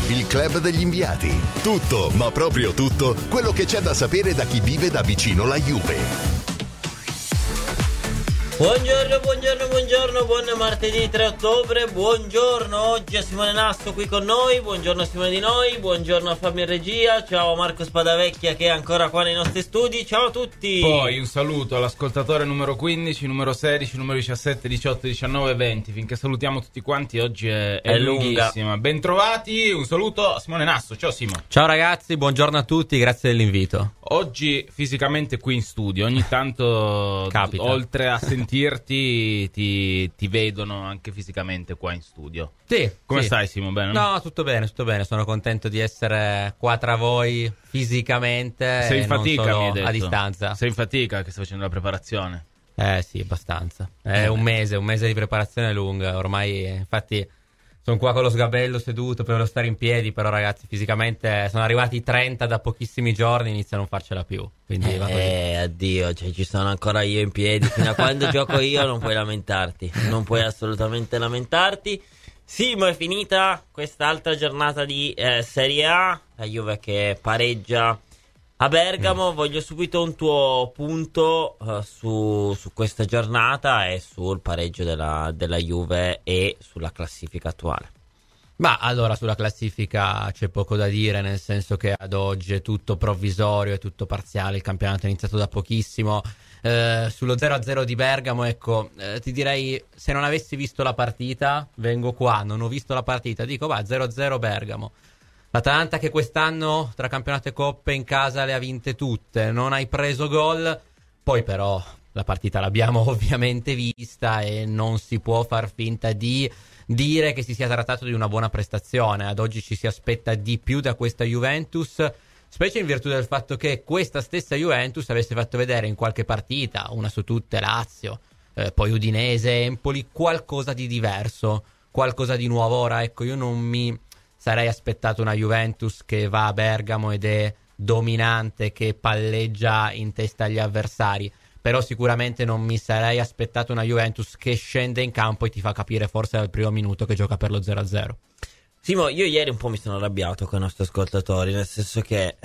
il club degli inviati. Tutto, ma proprio tutto, quello che c'è da sapere da chi vive da vicino la Juve. Buongiorno, buon martedì 3 ottobre, buongiorno, oggi è Simone Nasso qui con noi, buongiorno Simone Di Noi, buongiorno a Fabio in regia, ciao Marco Spadavecchia che è ancora qua nei nostri studi, ciao a tutti! Poi un saluto all'ascoltatore numero 15, numero 16, numero 17, 18, 19, 20, finché salutiamo tutti quanti, oggi è lunghissima. Bentrovati, un saluto a Simone Nasso, ciao Simo. Ciao ragazzi, buongiorno a tutti, grazie dell'invito. Oggi fisicamente qui in studio, ogni tanto capita. Oltre a sentirti ti vedono anche fisicamente qua in studio. Sì. Come stai Simo? Bene? No, tutto bene, sono contento di essere qua tra voi fisicamente. Sei in e fatica, non solo mi hai detto. a distanza. Sei in fatica che stai facendo la preparazione? Sì, abbastanza. È un mese di preparazione lunga, ormai infatti sono qua con lo sgabello seduto per stare in piedi, però ragazzi fisicamente sono arrivati 30 da pochissimi giorni, inizio a non farcela più. Quindi va così. Addio, cioè ci sono ancora io in piedi, fino a quando gioco io non puoi lamentarti, non puoi assolutamente lamentarti. Sì, ma è finita quest'altra giornata di Serie A, la Juve che pareggia a Bergamo. Voglio subito un tuo punto su questa giornata e sul pareggio della Juve e sulla classifica attuale. Ma allora sulla classifica c'è poco da dire, nel senso che ad oggi è tutto provvisorio, è tutto parziale, il campionato è iniziato da pochissimo. Sullo 0-0 di Bergamo, ecco, ti direi, se non avessi visto la partita, vengo qua, non ho visto la partita, dico va, 0-0 Bergamo. L'Atalanta che quest'anno tra campionato e coppe in casa le ha vinte tutte, non hai preso gol, poi però la partita l'abbiamo ovviamente vista e non si può far finta di dire che si sia trattato di una buona prestazione. Ad oggi ci si aspetta di più da questa Juventus, specie in virtù del fatto che questa stessa Juventus avesse fatto vedere in qualche partita, una su tutte Lazio, poi Udinese, Empoli, qualcosa di diverso, qualcosa di nuovo. Ora ecco, io non mi sarei aspettato una Juventus che va a Bergamo ed è dominante, che palleggia in testa agli avversari, però sicuramente non mi sarei aspettato una Juventus che scende in campo e ti fa capire forse dal primo minuto che gioca per lo 0-0. Simo, io ieri un po' mi sono arrabbiato con i nostri ascoltatori, nel senso che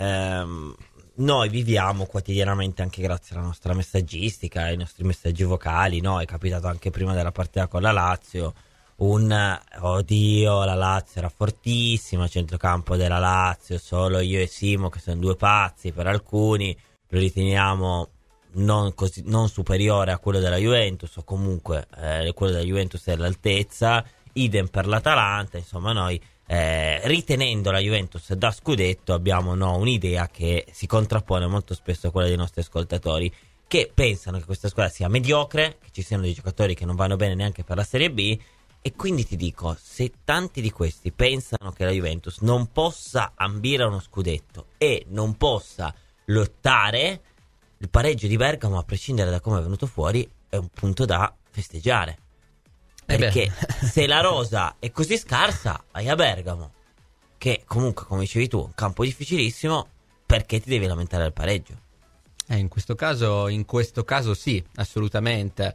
noi viviamo quotidianamente, anche grazie alla nostra messaggistica, ai nostri messaggi vocali, no? È capitato anche prima della partita con la Lazio, oddio, la Lazio era fortissima, centrocampo della Lazio, solo io e Simo che sono due pazzi, per alcuni lo riteniamo non superiore a quello della Juventus, o comunque quello della Juventus è all'altezza, idem per l'Atalanta. Insomma, noi ritenendo la Juventus da scudetto abbiamo un'idea che si contrappone molto spesso a quella dei nostri ascoltatori, che pensano che questa squadra sia mediocre, che ci siano dei giocatori che non vanno bene neanche per la Serie B. E quindi ti dico, se tanti di questi pensano che la Juventus non possa ambire a uno scudetto e non possa lottare, il pareggio di Bergamo, a prescindere da come è venuto fuori, è un punto da festeggiare. Perché se la rosa è così scarsa, vai a Bergamo, che comunque, come dicevi tu, è un campo difficilissimo, perché ti devi lamentare del pareggio? In questo caso sì, assolutamente.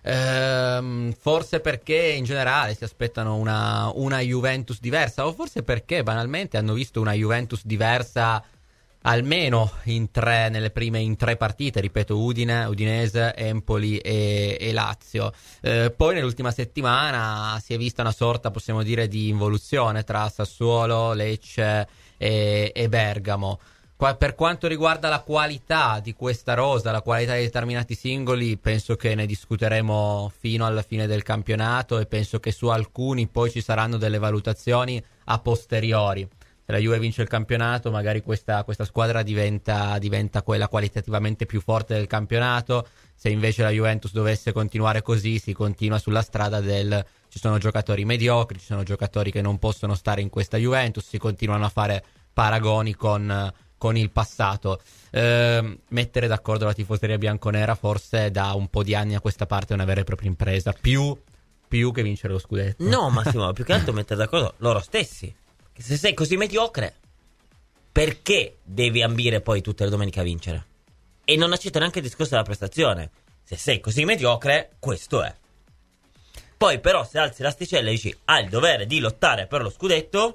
Forse perché in generale si aspettano una Juventus diversa, o forse perché banalmente hanno visto una Juventus diversa almeno nelle prime tre partite, ripeto, Udinese, Empoli e Lazio. Poi nell'ultima settimana si è vista una sorta, possiamo dire, di involuzione tra Sassuolo, Lecce e Bergamo. Per quanto riguarda la qualità di questa rosa, la qualità di determinati singoli, penso che ne discuteremo fino alla fine del campionato, e penso che su alcuni poi ci saranno delle valutazioni a posteriori. Se la Juve vince il campionato, magari questa squadra diventa quella qualitativamente più forte del campionato. Se invece la Juventus dovesse continuare così, si continua sulla strada ci sono giocatori mediocri, ci sono giocatori che non possono stare in questa Juventus, si continuano a fare paragoni con il passato. Mettere d'accordo la tifoseria bianconera forse da un po' di anni a questa parte è una vera e propria impresa, più che vincere lo scudetto. No, Massimo, più che altro mettere d'accordo loro stessi. Che se sei così mediocre, perché devi ambire poi tutte le domeniche a vincere? E non accetto neanche il discorso della prestazione. Se sei così mediocre, questo è. Poi però se alzi l'asticella e dici il dovere di lottare per lo scudetto,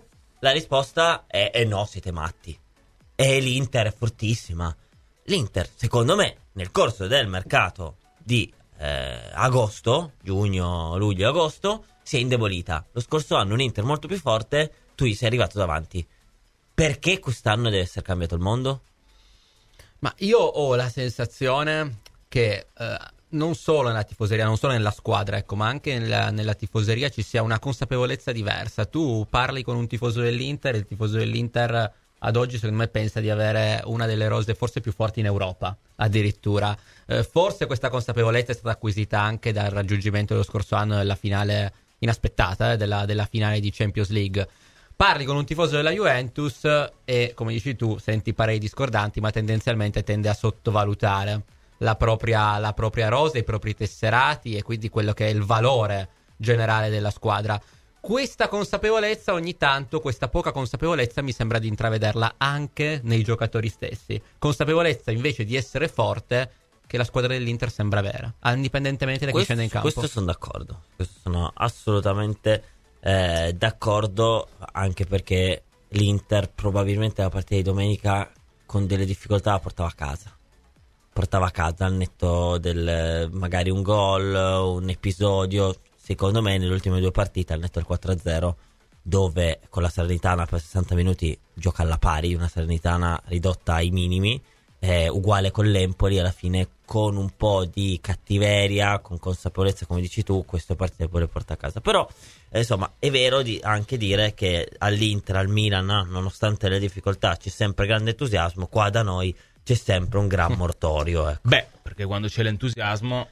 La risposta è no, siete matti. E l'Inter è fortissima. L'Inter, secondo me, nel corso del mercato di agosto, giugno, luglio, agosto, si è indebolita. Lo scorso anno un Inter molto più forte, tu gli sei arrivato davanti. Perché quest'anno deve essere cambiato il mondo? Ma io ho la sensazione che non solo nella tifoseria, non solo nella squadra, ecco, ma anche nella tifoseria ci sia una consapevolezza diversa. Tu parli con un tifoso dell'Inter, il tifoso dell'Inter ad oggi secondo me pensa di avere una delle rose forse più forti in Europa, addirittura. Forse questa consapevolezza è stata acquisita anche dal raggiungimento dello scorso anno della finale inaspettata, della finale di Champions League. Parli con un tifoso della Juventus e, come dici tu, senti pareri discordanti, ma tendenzialmente tende a sottovalutare la propria rosa, i propri tesserati e quindi quello che è il valore generale della squadra. Questa consapevolezza ogni tanto, questa poca consapevolezza mi sembra di intravederla anche nei giocatori stessi. Consapevolezza invece di essere forte che la squadra dell'Inter sembra avere, indipendentemente da chi scende in campo. Questo sono d'accordo, questo sono assolutamente d'accordo, anche perché l'Inter probabilmente la partita di domenica con delle difficoltà la portava a casa al netto del magari un gol, un episodio. Secondo me nelle ultime due partite al netto del 4-0, dove con la Salernitana per 60 minuti gioca alla pari, una Salernitana ridotta ai minimi, uguale con l'Empoli, alla fine con un po' di cattiveria, con consapevolezza, come dici tu, queste partite poi le porta a casa. Però insomma è vero anche dire che all'Inter, al Milan, nonostante le difficoltà, c'è sempre grande entusiasmo. Qua da noi c'è sempre un gran mortorio, ecco. Beh, perché quando c'è l'entusiasmo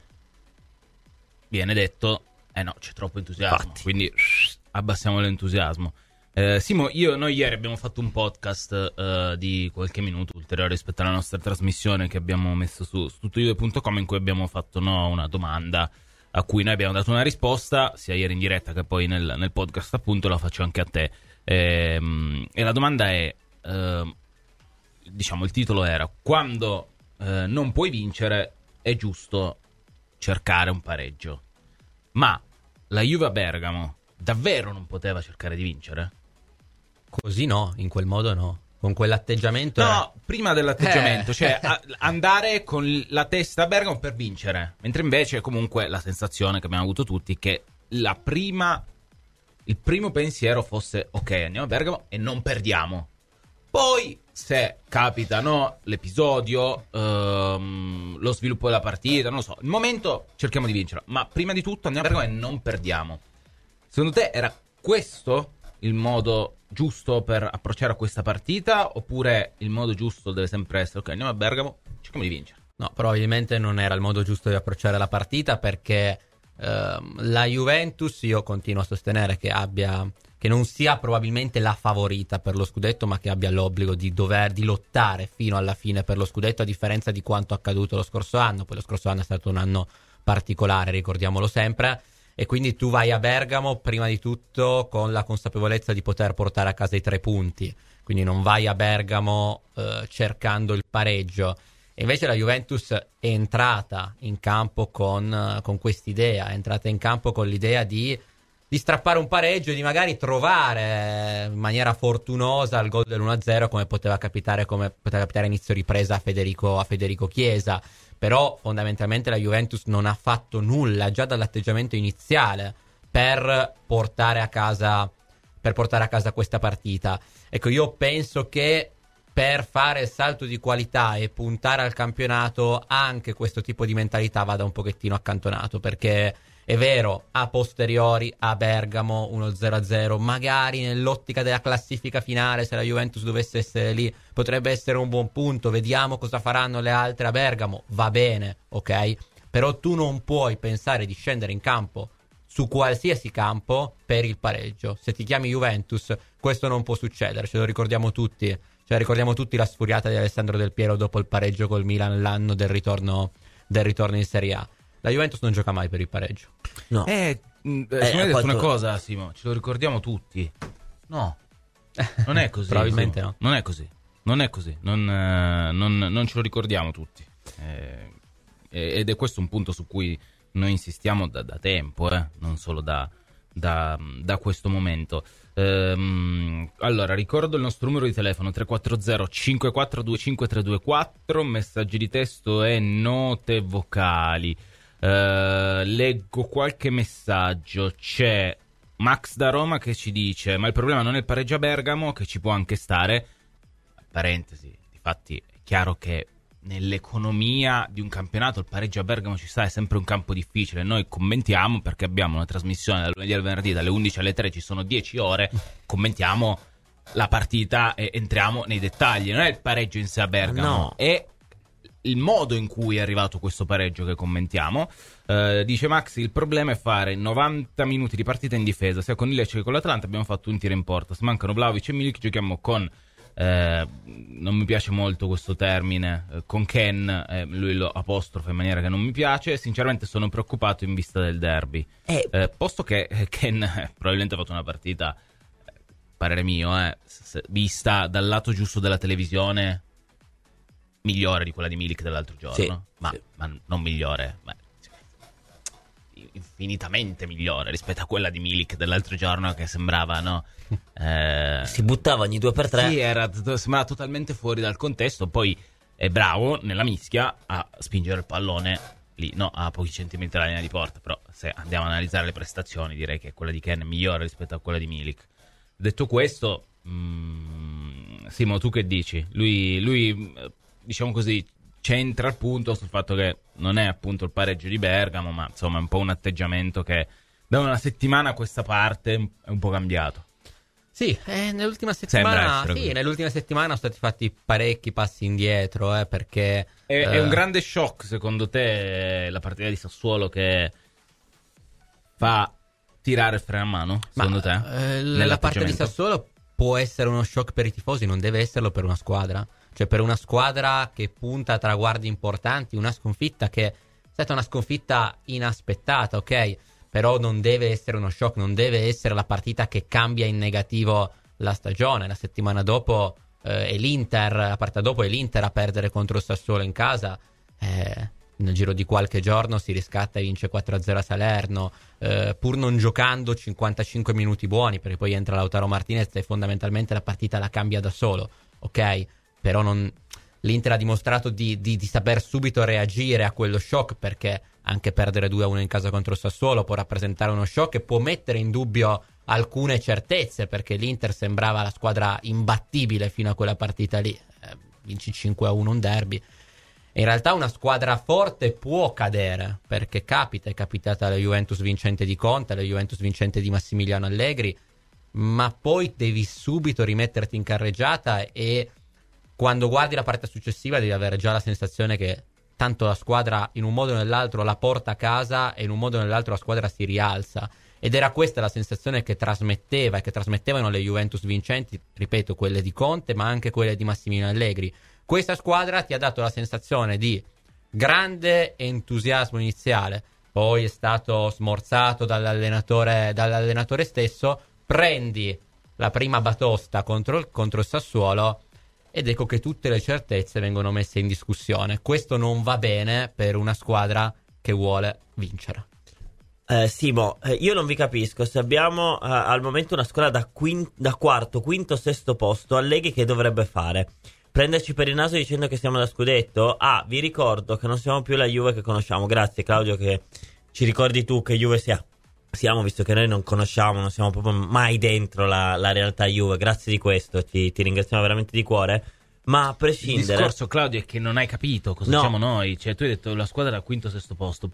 viene detto no, c'è troppo entusiasmo. Infatti. Quindi abbassiamo l'entusiasmo. Simo, noi ieri abbiamo fatto un podcast di qualche minuto ulteriore rispetto alla nostra trasmissione che abbiamo messo su tuttojuve.com, in cui abbiamo fatto una domanda a cui noi abbiamo dato una risposta sia ieri in diretta che poi nel podcast, appunto. La faccio anche a te, e la domanda è diciamo il titolo era: quando non puoi vincere è giusto cercare un pareggio. Ma la Juve a Bergamo davvero non poteva cercare di vincere? Così no, in quel modo no. Con quell'atteggiamento prima dell'atteggiamento, cioè andare con la testa a Bergamo per vincere. Mentre invece comunque la sensazione che abbiamo avuto tutti che il primo pensiero fosse: ok, andiamo a Bergamo e non perdiamo. Poi se capita l'episodio, lo sviluppo della partita, non lo so, il momento cerchiamo di vincere, ma prima di tutto andiamo a Bergamo e non perdiamo. Secondo te era questo il modo giusto per approcciare a questa partita, oppure il modo giusto deve sempre essere: ok, andiamo a Bergamo, cerchiamo di vincere? No, probabilmente non era il modo giusto di approcciare la partita, perché la Juventus, io continuo a sostenere che non sia probabilmente la favorita per lo scudetto, ma che abbia l'obbligo di lottare fino alla fine per lo scudetto, a differenza di quanto accaduto lo scorso anno. Poi lo scorso anno è stato un anno particolare, ricordiamolo sempre, e quindi tu vai a Bergamo prima di tutto con la consapevolezza di poter portare a casa i 3 punti, quindi non vai a Bergamo cercando il pareggio. E invece la Juventus è entrata in campo con quest'idea, è entrata in campo con l'idea di strappare un pareggio e di magari trovare in maniera fortunosa il gol dell'1-0, come poteva capitare a inizio ripresa a Federico Chiesa. Però fondamentalmente la Juventus non ha fatto nulla già dall'atteggiamento iniziale per portare a casa questa partita. Ecco, io penso che per fare il salto di qualità e puntare al campionato anche questo tipo di mentalità vada un pochettino accantonato, perché è vero, a posteriori a Bergamo 1-0-0, magari nell'ottica della classifica finale, se la Juventus dovesse essere lì, potrebbe essere un buon punto. Vediamo cosa faranno le altre a Bergamo, va bene, ok? Però tu non puoi pensare di scendere in campo su qualsiasi campo per il pareggio. Se ti chiami Juventus questo non può succedere, ce lo ricordiamo tutti. Cioè ricordiamo tutti la sfuriata di Alessandro Del Piero dopo il pareggio col Milan l'anno del ritorno in Serie A. La Juventus non gioca mai per il pareggio. No. Hai detto una cosa, Simo, ce lo ricordiamo tutti. No, non è così. Probabilmente Simo. no. Non è così. Non ce lo ricordiamo tutti. Ed è questo un punto su cui noi insistiamo da tempo, non solo da da questo momento. Allora, ricordo il nostro numero di telefono 340 542 5324, messaggi di testo e note vocali. Leggo qualche messaggio. C'è Max da Roma che ci dice: ma il problema non è il pareggio a Bergamo, che ci può anche stare. Parentesi, difatti è chiaro che nell'economia di un campionato il pareggio a Bergamo ci sta, è sempre un campo difficile. Noi commentiamo perché abbiamo una trasmissione dal lunedì al venerdì dalle 11 alle 3, ci sono 10 ore, commentiamo la partita e entriamo nei dettagli. Non è il pareggio in sé a Bergamo, no, è il modo in cui è arrivato questo pareggio che commentiamo. Dice Max: il problema è fare 90 minuti di partita in difesa, sia con il Lecce che con l'Atalanta abbiamo fatto un tiro in porta, se mancano Vlahovic e Milik giochiamo con non mi piace molto questo termine, con Ken, lui lo apostrofa in maniera che non mi piace. Sinceramente sono preoccupato in vista del derby, posto che Ken probabilmente ha fatto una partita, parere mio, vista dal lato giusto della televisione, migliore di quella di Milik dell'altro giorno, sì, ma, sì. ma non migliore, infinitamente migliore rispetto a quella di Milik dell'altro giorno, che sembrava, no? Si buttava ogni 2x3. Sì, sembrava totalmente fuori dal contesto. Poi è bravo nella mischia a spingere il pallone lì, no, a pochi centimetri dalla linea di porta. Però se andiamo a analizzare le prestazioni, direi che quella di Ken è migliore rispetto a quella di Milik. Detto questo, Simo, tu che dici? Lui diciamo così, c'entra il punto sul fatto che non è appunto il pareggio di Bergamo, ma insomma è un po' un atteggiamento che da una settimana a questa parte è un po' cambiato. Sì, nell'ultima settimana sono stati fatti parecchi passi indietro, perché è un grande shock secondo te la partita di Sassuolo che fa tirare il freno a mano, secondo te? La parte di Sassuolo può essere uno shock per i tifosi, non deve esserlo per una squadra. Cioè, per una squadra che punta a traguardi importanti, una sconfitta che è stata una sconfitta inaspettata, ok? Però non deve essere uno shock, non deve essere la partita che cambia in negativo la stagione. La settimana dopo è l'Inter, la partita dopo è l'Inter a perdere contro il Sassuolo in casa. Nel giro di qualche giorno si riscatta e vince 4-0 a Salerno, pur non giocando 55 minuti buoni, perché poi entra Lautaro Martinez e fondamentalmente la partita la cambia da solo, ok? Però l'Inter ha dimostrato di saper subito reagire a quello shock, perché anche perdere 2-1 in casa contro il Sassuolo può rappresentare uno shock e può mettere in dubbio alcune certezze, perché l'Inter sembrava la squadra imbattibile fino a quella partita lì. Vinci 5-1 un derby. E in realtà una squadra forte può cadere, perché è capitata alla Juventus vincente di Conte, alla Juventus vincente di Massimiliano Allegri, ma poi devi subito rimetterti in carreggiata e quando guardi la partita successiva devi avere già la sensazione che tanto la squadra in un modo o nell'altro la porta a casa e in un modo o nell'altro la squadra si rialza. Ed era questa la sensazione che trasmetteva e che trasmettevano le Juventus vincenti, ripeto, quelle di Conte ma anche quelle di Massimiliano Allegri. Questa squadra ti ha dato la sensazione di grande entusiasmo iniziale, poi è stato smorzato dall'allenatore stesso, prendi la prima batosta contro il Sassuolo ed ecco che tutte le certezze vengono messe in discussione. Questo non va bene per una squadra che vuole vincere. Simo, io non vi capisco se abbiamo al momento una squadra da quarto, quinto, sesto posto. Allegri che dovrebbe fare? Prenderci per il naso dicendo che siamo da scudetto? Vi ricordo che non siamo più la Juve che conosciamo. Grazie Claudio che ci ricordi tu che Juve siamo, visto che noi non conosciamo, non siamo proprio mai dentro la realtà Juve. Grazie di questo, ti ringraziamo veramente di cuore. Ma a prescindere, il discorso, Claudio, è che non hai capito cosa diciamo noi. Cioè, tu hai detto la squadra da quinto sesto posto.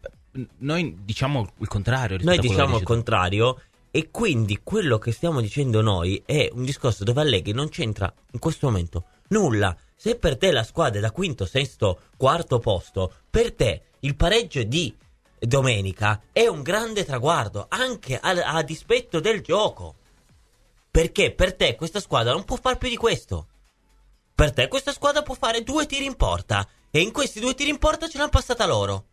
Noi diciamo il contrario. Noi diciamo il contrario, e quindi quello che stiamo dicendo noi è un discorso dove Allegri non c'entra in questo momento nulla. Se per te la squadra è da quinto, sesto, quarto posto, per te il pareggio di domenica è un grande traguardo, anche a dispetto del gioco, perché per te questa squadra non può fare più di questo. Per te questa squadra può fare 2 tiri in porta, e in questi 2 tiri in porta ce l'hanno passata loro.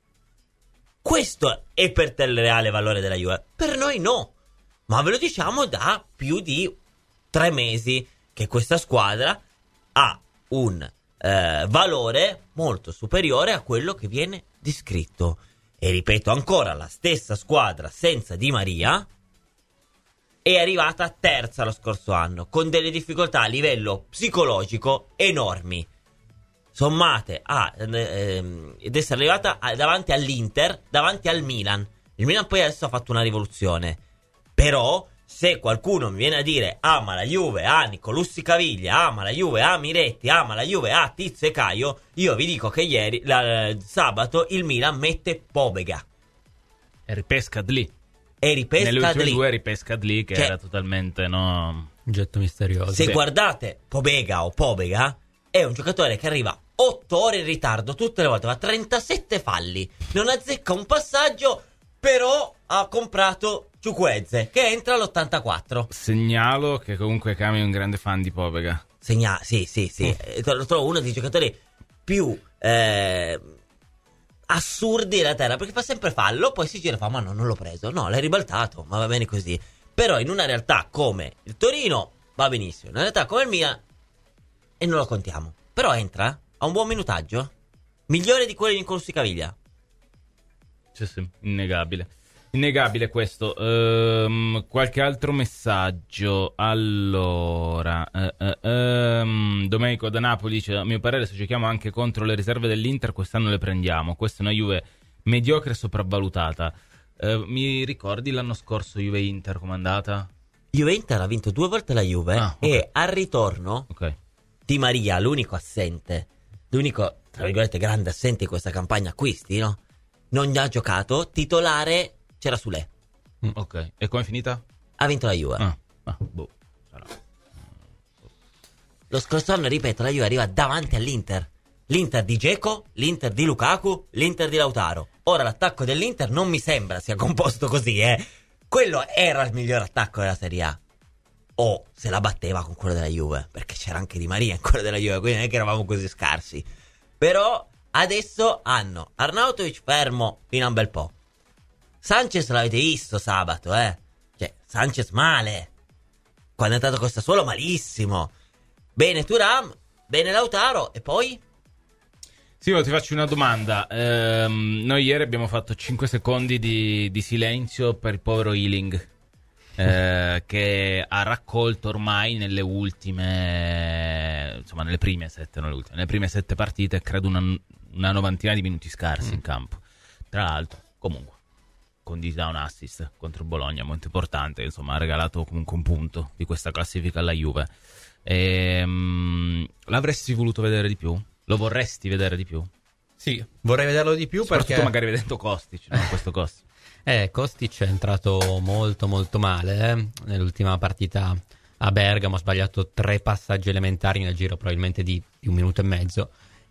Questo è per te il reale valore della Juve. Per noi no, ma ve lo diciamo da più di 3 mesi che questa squadra ha un valore molto superiore a quello che viene descritto. e ripeto ancora, la stessa squadra senza Di Maria, è arrivata terza lo scorso anno, con delle difficoltà a livello psicologico enormi, sommate ed essere arrivata davanti all'Inter, davanti al Milan. Il Milan poi adesso ha fatto una rivoluzione, però se qualcuno mi viene a dire ama la Juve, Nicolussi Caviglia, ama la Juve, Miretti, ama la Juve, Tizio e Caio, io vi dico che ieri, sabato, il Milan mette Pobega E ripesca lì. Nelle ultime due ripesca lì, che cioè, era totalmente un getto misterioso. Se guardate Pobega, è un giocatore che arriva 8 ore in ritardo tutte le volte, va 37 falli, non azzecca un passaggio, però ha comprato Chukwueze che entra all'84. Segnalo che comunque Cami è un grande fan di Pobega. Sì. Lo trovo uno dei giocatori più assurdi della terra, perché fa sempre fallo, poi si gira e fa ma no, non l'ho preso, no, l'hai ribaltato, ma va bene così. Però in una realtà come il Torino va benissimo, in una realtà come il Milan e non lo contiamo, però entra, ha un buon minutaggio, migliore di quelli di Nicolussi Caviglia. Sì, innegabile questo. Qualche altro messaggio? Allora, Domenico da Napoli dice: a mio parere, se giochiamo anche contro le riserve dell'Inter, quest'anno le prendiamo. Questa è una Juve mediocre e sopravvalutata. Mi ricordi l'anno scorso Juve-Inter com'è andata? Juve-Inter ha vinto 2 volte la Juve, okay. E al ritorno Di Maria, l'unico assente, l'unico tra virgolette grande assente in questa campagna acquisti, no? Non ha giocato, titolare c'era Sule. Ok, e com'è finita? Ha vinto la Juve. Sarà. Lo scorso anno, ripeto, la Juve arriva davanti all'Inter. L'Inter di Dzeko, l'Inter di Lukaku, l'Inter di Lautaro. Ora l'attacco dell'Inter non mi sembra sia composto così, Quello era il miglior attacco della Serie A. O se la batteva con quello della Juve, perché c'era anche Di Maria in quello della Juve, quindi non è che eravamo così scarsi. Però adesso hanno Arnautovic fermo fino a un bel po'. Sanchez l'avete visto sabato, Cioè, Sanchez male. Quando è entrato con Sassuolo malissimo. Bene Thuram, bene Lautaro, e poi? Sì, ti faccio una domanda. Noi ieri abbiamo fatto 5 secondi di silenzio per il povero Ealing, che ha raccolto ormai nelle ultime, insomma nelle prime 7, non le ultime, nelle prime 7 partite, credo una novantina di minuti scarsi in campo. Tra l'altro, comunque, condita un assist contro il Bologna molto importante, insomma ha regalato comunque un punto di questa classifica alla Juve. L'avresti voluto vedere di più? Lo vorresti vedere di più? Sì, vorrei vederlo di più, soprattutto perché magari vedendo Kostic, no? Questo Kostic. Kostic è entrato molto molto male nell'ultima partita a Bergamo, ha sbagliato 3 passaggi elementari nel giro probabilmente di 1 minuto e mezzo.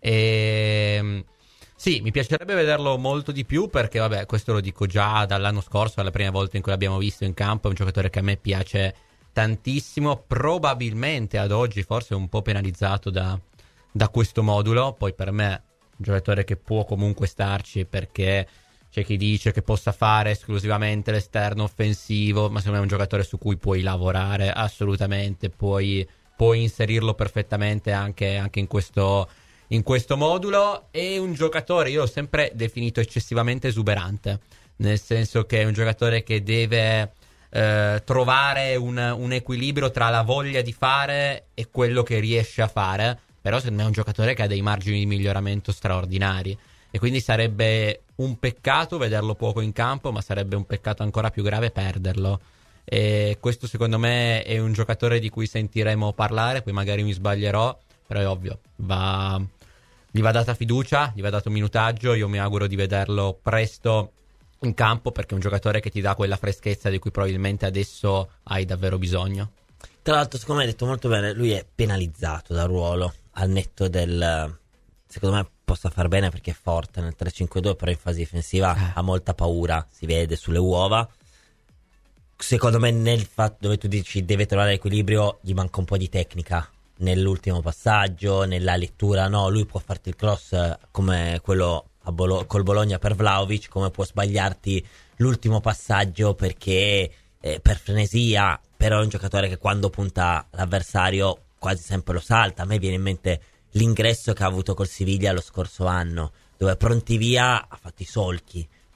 Sì, mi piacerebbe vederlo molto di più, perché vabbè, questo lo dico già dall'anno scorso, la prima volta in cui l'abbiamo visto in campo. È un giocatore che a me piace tantissimo, probabilmente ad oggi forse un po' penalizzato da questo modulo. Poi per me è un giocatore che può comunque starci, perché c'è chi dice che possa fare esclusivamente l'esterno offensivo, ma secondo me è un giocatore su cui puoi lavorare assolutamente, puoi inserirlo perfettamente anche in questo modulo. È un giocatore, io l'ho sempre definito eccessivamente esuberante, nel senso che è un giocatore che deve trovare un equilibrio tra la voglia di fare e quello che riesce a fare. Però secondo me è un giocatore che ha dei margini di miglioramento straordinari, e quindi sarebbe un peccato vederlo poco in campo, ma sarebbe un peccato ancora più grave perderlo. E questo secondo me è un giocatore di cui sentiremo parlare, poi magari mi sbaglierò, però è ovvio, gli va data fiducia, gli va dato minutaggio. Io mi auguro di vederlo presto in campo, perché è un giocatore che ti dà quella freschezza di cui probabilmente adesso hai davvero bisogno. Tra l'altro, secondo me hai detto molto bene, lui è penalizzato dal ruolo, al netto del... secondo me possa far bene perché è forte nel 3-5-2, però in fase difensiva ha molta paura, si vede sulle uova. Secondo me nel fatto dove tu dici deve trovare l'equilibrio, gli manca un po' di tecnica nell'ultimo passaggio, nella lettura. No, lui può farti il cross come quello col Bologna per Vlahovic, come può sbagliarti l'ultimo passaggio perché per frenesia, però è un giocatore che quando punta l'avversario quasi sempre lo salta. A me viene in mente l'ingresso che ha avuto col Siviglia lo scorso anno, dove pronti via ha fatto i solchi,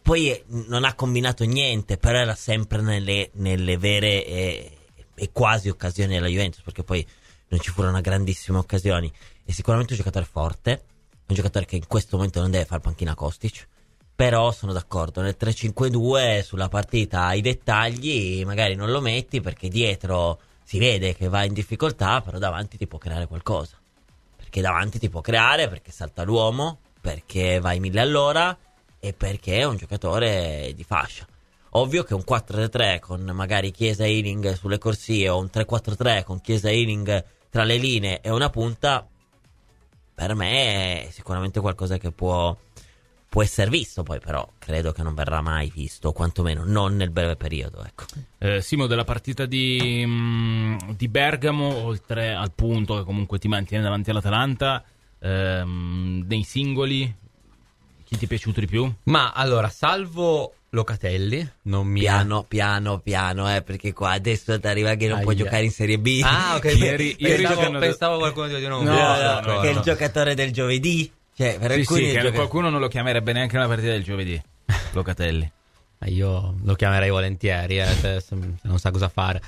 poi non ha combinato niente, però era sempre nelle vere e quasi occasioni della Juventus, perché poi non ci furono grandissime occasioni. È sicuramente un giocatore forte, un giocatore che in questo momento non deve fare panchina Kostic, però sono d'accordo, nel 3-5-2 sulla partita i dettagli magari non lo metti, perché dietro si vede che va in difficoltà, però davanti ti può creare qualcosa, perché davanti ti può creare, perché salta l'uomo, perché vai 1000 all'ora e perché è un giocatore di fascia. Ovvio che un 4-3 con magari Chiesa e Ealing sulle corsie, o un 3-4-3 con Chiesa e Ealing tra le linee e una punta, per me è sicuramente qualcosa che può essere visto, poi però credo che non verrà mai visto, quantomeno non nel breve periodo, ecco. Simo, della partita di Bergamo, oltre al punto che comunque ti mantiene davanti all'Atalanta, nei singoli chi ti è piaciuto di più? Ma allora, salvo Locatelli, non mi piano, perché qua adesso ti arriva che non può giocare in Serie B. Ah, ok. Ieri pensavo qualcuno di no, che è il giocatore del giovedì. Cioè, per alcuni che qualcuno non lo chiamerebbe neanche una partita del giovedì. Locatelli. Io lo chiamerei volentieri, se non sa cosa fare.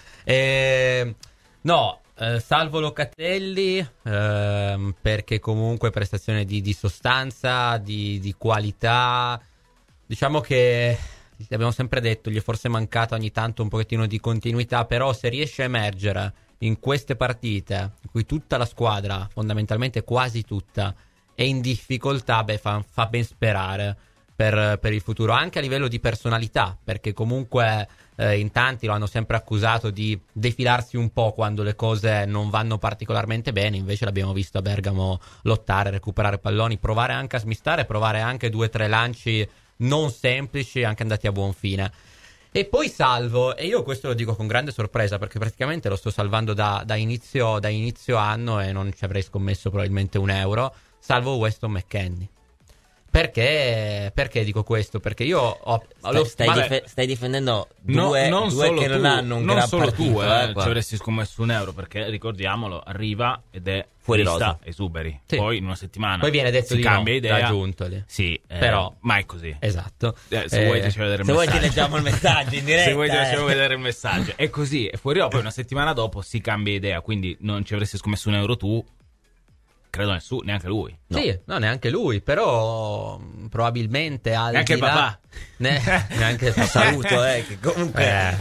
Salvo Locatelli, perché comunque prestazione di sostanza, di qualità. Diciamo che abbiamo sempre detto, gli è forse mancata ogni tanto un pochettino di continuità, però se riesce a emergere in queste partite in cui tutta la squadra, fondamentalmente quasi tutta, è in difficoltà, fa ben sperare per il futuro, anche a livello di personalità, perché comunque in tanti lo hanno sempre accusato di defilarsi un po' quando le cose non vanno particolarmente bene, invece l'abbiamo visto a Bergamo lottare, recuperare palloni, provare anche a smistare, provare anche 2 o 3 lanci non semplici, anche andati a buon fine. E poi salvo, e io questo lo dico con grande sorpresa, perché praticamente lo sto salvando da inizio anno e non ci avrei scommesso probabilmente €1, salvo Weston McKennie. Perché dico questo? Perché io stai difendendo due che non hanno un gran partito. Ci avresti scommesso €1, perché ricordiamolo, arriva ed è fuori rosa, rosa, esuberi. Sì. Poi in una settimana poi viene detto si di cambia idea, raggiunto lì. Sì, però ma è così. Esatto. Se vuoi ti faccio vedere il se messaggio. vuoi ti leggiamo il messaggio in diretta. Se vuoi ti facciamo vedere il messaggio. È così, è fuori rosa, poi una settimana dopo si cambia idea, quindi non ci avresti scommesso €1 tu. Credo nessuno, neanche lui. No. Sì, no, neanche lui, però probabilmente al neanche di il papà. Neanche il papà. Saluto, che comunque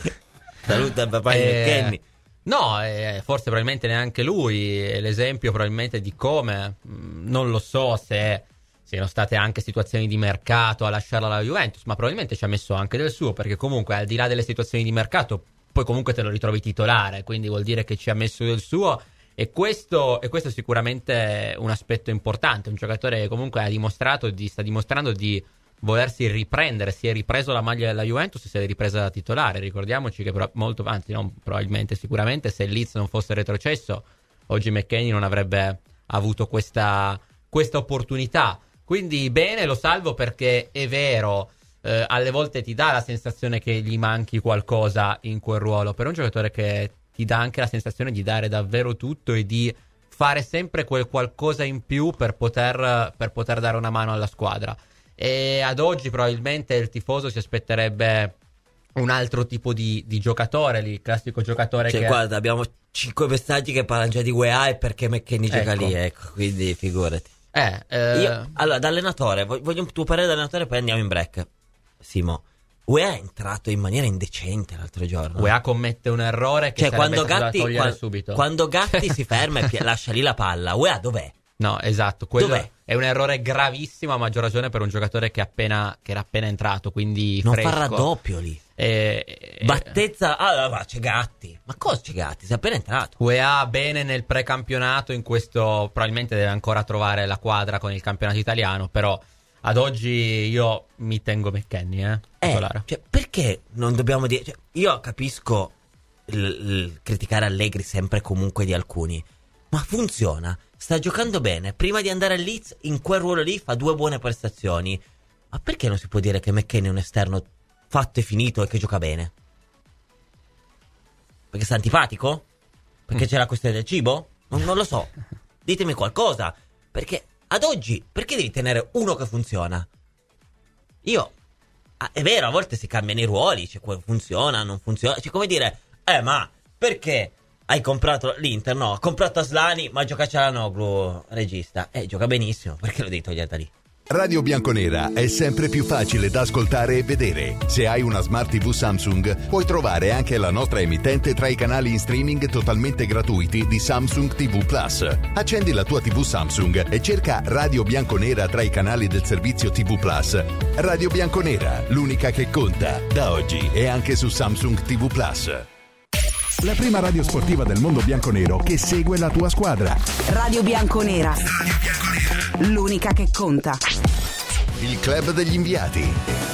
saluta il papà di McKennie. No, forse probabilmente neanche lui. È l'esempio probabilmente di come, non lo so se siano state anche situazioni di mercato a lasciarla alla Juventus, ma probabilmente ci ha messo anche del suo, perché comunque al di là delle situazioni di mercato poi comunque te lo ritrovi titolare, quindi vuol dire che ci ha messo del suo. E questo è sicuramente un aspetto importante. Un giocatore che comunque sta dimostrando di volersi riprendere. Si è ripreso la maglia della Juventus e si è ripresa da titolare. Ricordiamoci che sicuramente se il Leeds non fosse retrocesso, oggi McKennie non avrebbe avuto questa opportunità. Quindi bene, lo salvo, perché è vero, alle volte ti dà la sensazione che gli manchi qualcosa in quel ruolo, però è un giocatore che ti dà anche la sensazione di dare davvero tutto e di fare sempre quel qualcosa in più per poter dare una mano alla squadra. E ad oggi probabilmente il tifoso si aspetterebbe un altro tipo di giocatore, il classico giocatore che... Guarda, abbiamo 5 messaggi che parlano già di UEA e perché McKennie gioca lì, ecco, quindi figurati. Io, allora, da allenatore, voglio un tuo parere da allenatore, poi andiamo in break. Simo, UEA è entrato in maniera indecente l'altro giorno. UEA commette un errore che quando Gatti togliere subito. Quando Gatti si ferma e lascia lì la palla, UEA dov'è? No, esatto, quello dov'è? È un errore gravissimo, a maggior ragione per un giocatore che era appena entrato, quindi non fresco. fa raddoppio lì. Battezza, c'è Gatti. Ma cosa c'è Gatti? Si è appena entrato. UEA bene nel precampionato, in questo probabilmente deve ancora trovare la quadra con il campionato italiano, però ad oggi io mi tengo McKennie, cioè, perché non dobbiamo dire... Cioè, io capisco criticare Allegri sempre e comunque di alcuni, ma funziona, sta giocando bene. Prima di andare al Leeds, in quel ruolo lì fa 2 buone prestazioni. Ma perché non si può dire che McKennie è un esterno fatto e finito e che gioca bene? Perché sta antipatico? Perché c'è la questione del cibo? Non lo so. Ditemi qualcosa. Perché ad oggi, perché devi tenere uno che funziona? Io è vero, a volte si cambiano i ruoli, cioè funziona, non funziona, cioè come dire, ma perché hai comprato l'Inter? No, ha comprato Aslani, ma gioca Çalhanoğlu, regista, gioca benissimo, perché lo devi togliere da lì? Radio Bianconera è sempre più facile da ascoltare e vedere. Se hai una Smart TV Samsung, puoi trovare anche la nostra emittente tra i canali in streaming totalmente gratuiti di Samsung TV Plus. Accendi la tua TV Samsung e cerca Radio Bianconera tra i canali del servizio TV Plus. Radio Bianconera, l'unica che conta. Da oggi è anche su Samsung TV Plus. La prima radio sportiva del mondo bianconero che segue la tua squadra. Radio Bianconera. L'unica che conta. Il club degli inviati.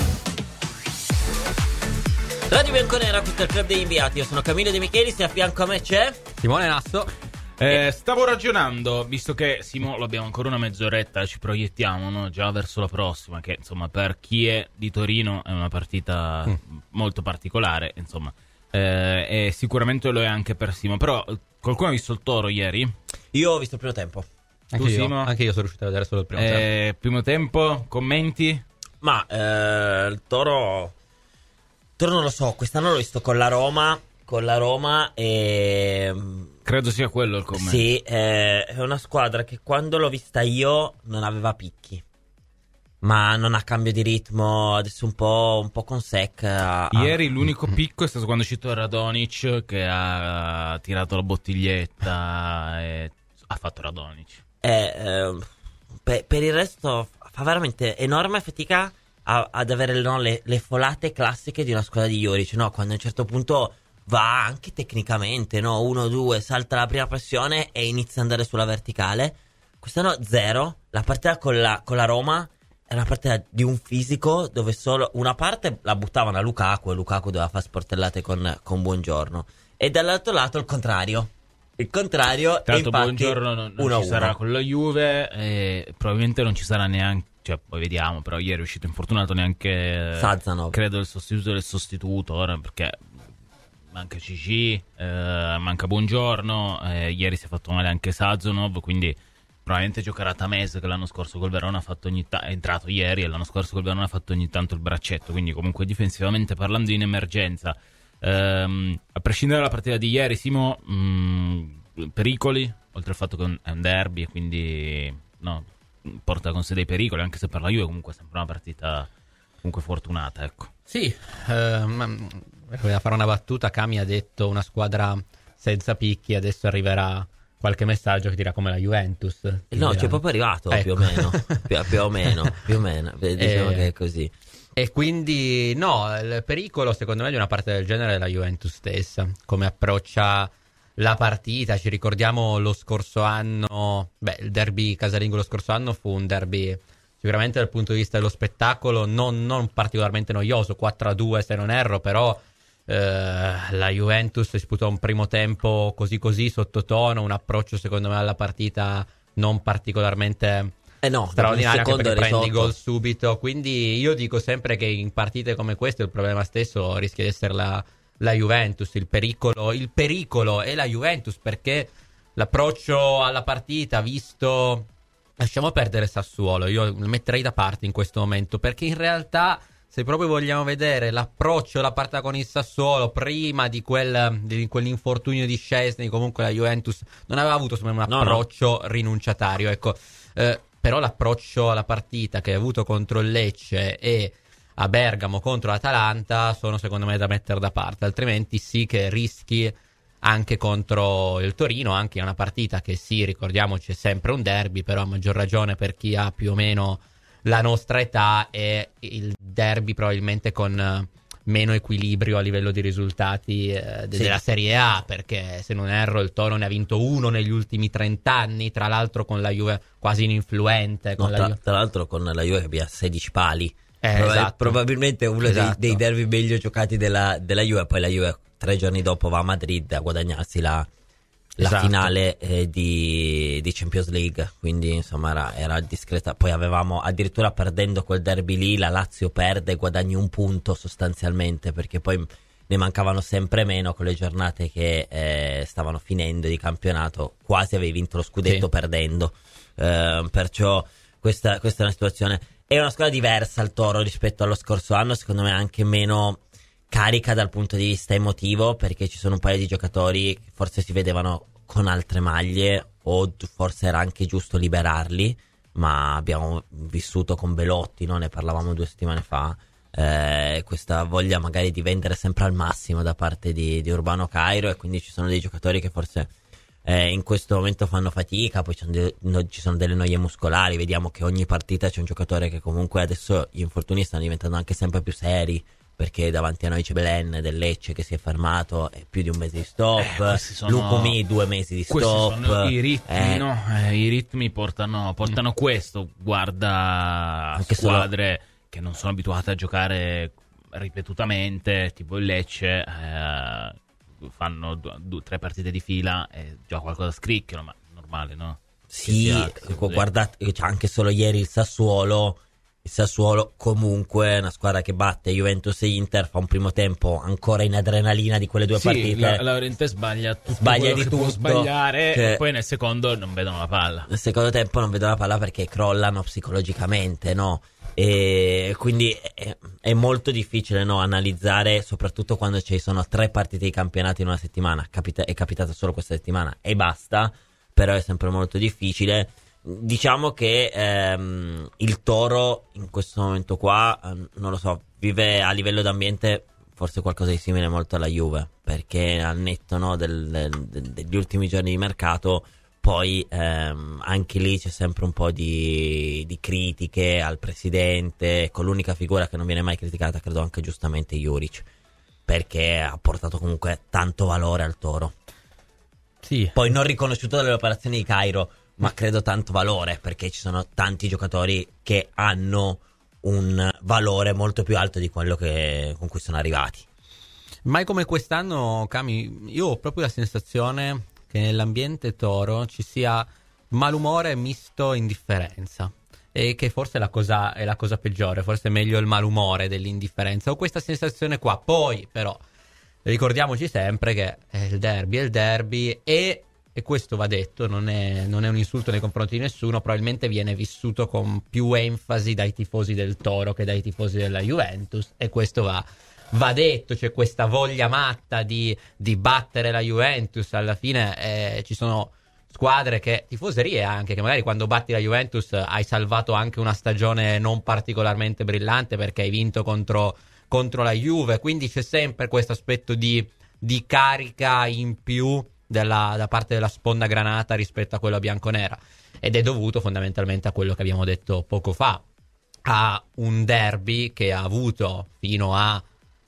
Radio Bianconera, questo è il club degli inviati. Io sono Camillo De Michelis e a fianco a me c'è Simone Nasso. Stavo ragionando, visto che Simo lo abbiamo ancora una mezz'oretta, ci proiettiamo, no? Già verso la prossima, che insomma per chi è di Torino è una partita molto particolare, insomma. E sicuramente lo è anche per Simo. Però qualcuno ha visto il Toro ieri? Io ho visto il primo tempo. Anche io sono riuscito a vedere solo il primo tempo. Primo tempo, commenti? Ma il Toro non lo so, quest'anno l'ho visto con la Roma e credo sia quello il commento. Sì, è una squadra che quando l'ho vista io non aveva picchi, ma non ha cambio di ritmo, adesso un po' con sec. Ieri l'unico picco è stato quando è uscito Radonic, che ha tirato la bottiglietta e ha fatto Radonic. Per il resto fa veramente enorme fatica ad avere le folate classiche di una squadra di Juric, no? Quando a un certo punto va anche tecnicamente, no? 1-2, salta la prima pressione e inizia ad andare sulla verticale. Quest'anno zero. La partita con la Roma è una partita di un fisico dove solo una parte la buttavano a Lukaku e Lukaku doveva fare sportellate con Buongiorno, e dall'altro lato il contrario. Il contrario, tra l'altro, e infatti Buongiorno non ci sarà con la Juve e probabilmente non ci sarà neanche, cioè poi vediamo, però ieri è uscito infortunato neanche Sazanov, credo il sostituto del sostituto ora, perché manca Cici, manca Buongiorno, ieri si è fatto male anche Sazonov, quindi probabilmente giocherà Tamez, che l'anno scorso col Verona è entrato ieri e l'anno scorso col Verona ha fatto ogni tanto il braccetto, quindi comunque difensivamente parlando in emergenza. A prescindere dalla partita di ieri, Simo, pericoli, oltre al fatto che è un derby e quindi no, porta con sé dei pericoli, anche se per la Juve comunque è sempre una partita comunque fortunata, ecco. Sì, voleva fare una battuta. Cami ha detto una squadra senza picchi, adesso arriverà qualche messaggio che dirà come la Juventus. No, c'è proprio arrivato, ecco. più o meno, diciamo che è così. E quindi no, il pericolo secondo me di una parte del genere è la Juventus stessa, come approccia la partita. Ci ricordiamo lo scorso anno, il derby casalingo lo scorso anno fu un derby sicuramente dal punto di vista dello spettacolo non particolarmente noioso, 4-2 se non erro, però la Juventus disputò un primo tempo così sottotono, un approccio secondo me alla partita non particolarmente straordinario, anche perché prendi gol subito. Quindi io dico sempre che in partite come queste il problema stesso rischia di essere la Juventus, il pericolo è la Juventus, perché l'approccio alla partita, visto, lasciamo perdere Sassuolo, io lo metterei da parte in questo momento, perché in realtà se proprio vogliamo vedere l'approccio alla partita con il Sassuolo prima di quell'infortunio di Szczęsny, comunque la Juventus non aveva avuto un approccio rinunciatario, ecco. Però l'approccio alla partita che ha avuto contro il Lecce e a Bergamo contro l'Atalanta sono secondo me da mettere da parte, altrimenti sì che rischi anche contro il Torino, anche in una partita che sì, ricordiamoci, è sempre un derby, però a maggior ragione per chi ha più o meno la nostra età è il derby probabilmente con meno equilibrio a livello di risultati della Serie A, perché se non erro il Toro ne ha vinto uno negli ultimi 30 anni, tra l'altro con la Juve quasi ininfluente, tra l'altro con la Juve che ha 16 pali, esatto. Probabilmente uno dei derby meglio giocati della Juve. Poi la Juve 3 giorni dopo va a Madrid a guadagnarsi la finale di Champions League, quindi insomma era discreta. Poi avevamo addirittura, perdendo quel derby lì, la Lazio perde e guadagni un punto sostanzialmente, perché poi ne mancavano sempre meno con le giornate che stavano finendo di campionato, quasi avevi vinto lo scudetto perdendo, perciò questa è una situazione. è una squadra diversa il Toro rispetto allo scorso anno, secondo me anche meno carica dal punto di vista emotivo, perché ci sono un paio di giocatori che forse si vedevano con altre maglie, o forse era anche giusto liberarli, ma abbiamo vissuto con Belotti, no? Ne parlavamo 2 settimane fa, questa voglia magari di vendere sempre al massimo da parte di Urbano Cairo, e quindi ci sono dei giocatori che forse in questo momento fanno fatica, poi ci sono delle noie muscolari, vediamo che ogni partita c'è un giocatore che comunque adesso gli infortuni stanno diventando anche sempre più seri, perché davanti a noi c'è Belen del Lecce che si è fermato, è più di un mese di stop, Lukumi 2 mesi di stop. Sono i ritmi, no? I ritmi portano questo. Guarda anche squadre che non sono abituate a giocare ripetutamente, tipo il Lecce, fanno 3 partite di fila e già qualcosa scricchiano, ma è normale, no? Sì, guardate, anche solo ieri il Sassuolo comunque è una squadra che batte Juventus e Inter, fa un primo tempo ancora in adrenalina di quelle 2 partite. Laurente sbaglia di tutto, può sbagliare, e poi nel secondo non vedono la palla. Nel secondo tempo non vedono la palla perché crollano psicologicamente, no? E quindi è molto difficile, no, analizzare, soprattutto quando ci sono 3 partite di campionato in una settimana. È capitata solo questa settimana e basta, però è sempre molto difficile. Diciamo che il Toro in questo momento qua, non lo so, vive a livello d'ambiente forse qualcosa di simile molto alla Juve, perché al netto, no, degli ultimi giorni di mercato, poi anche lì c'è sempre un po' di critiche al presidente, con l'unica figura che non viene mai criticata, credo anche giustamente, Juric, perché ha portato comunque tanto valore al Toro. Sì. Poi non riconosciuto dalle operazioni di Cairo, ma credo tanto valore, perché ci sono tanti giocatori che hanno un valore molto più alto di quello con cui sono arrivati. Mai come quest'anno, Cami, io ho proprio la sensazione che nell'ambiente Toro ci sia malumore misto indifferenza, e che forse è la cosa peggiore, forse è meglio il malumore dell'indifferenza. Ho questa sensazione qua. Poi però ricordiamoci sempre che il derby e questo va detto, non è un insulto nei confronti di nessuno, probabilmente viene vissuto con più enfasi dai tifosi del Toro che dai tifosi della Juventus, e questo va detto. C'è questa voglia matta di battere la Juventus. Alla fine ci sono squadre tifoserie anche, che magari quando batti la Juventus hai salvato anche una stagione non particolarmente brillante perché hai vinto contro la Juve, quindi c'è sempre questo aspetto di carica in più da parte della sponda granata rispetto a quella bianconera, ed è dovuto fondamentalmente a quello che abbiamo detto poco fa, a un derby che ha avuto fino a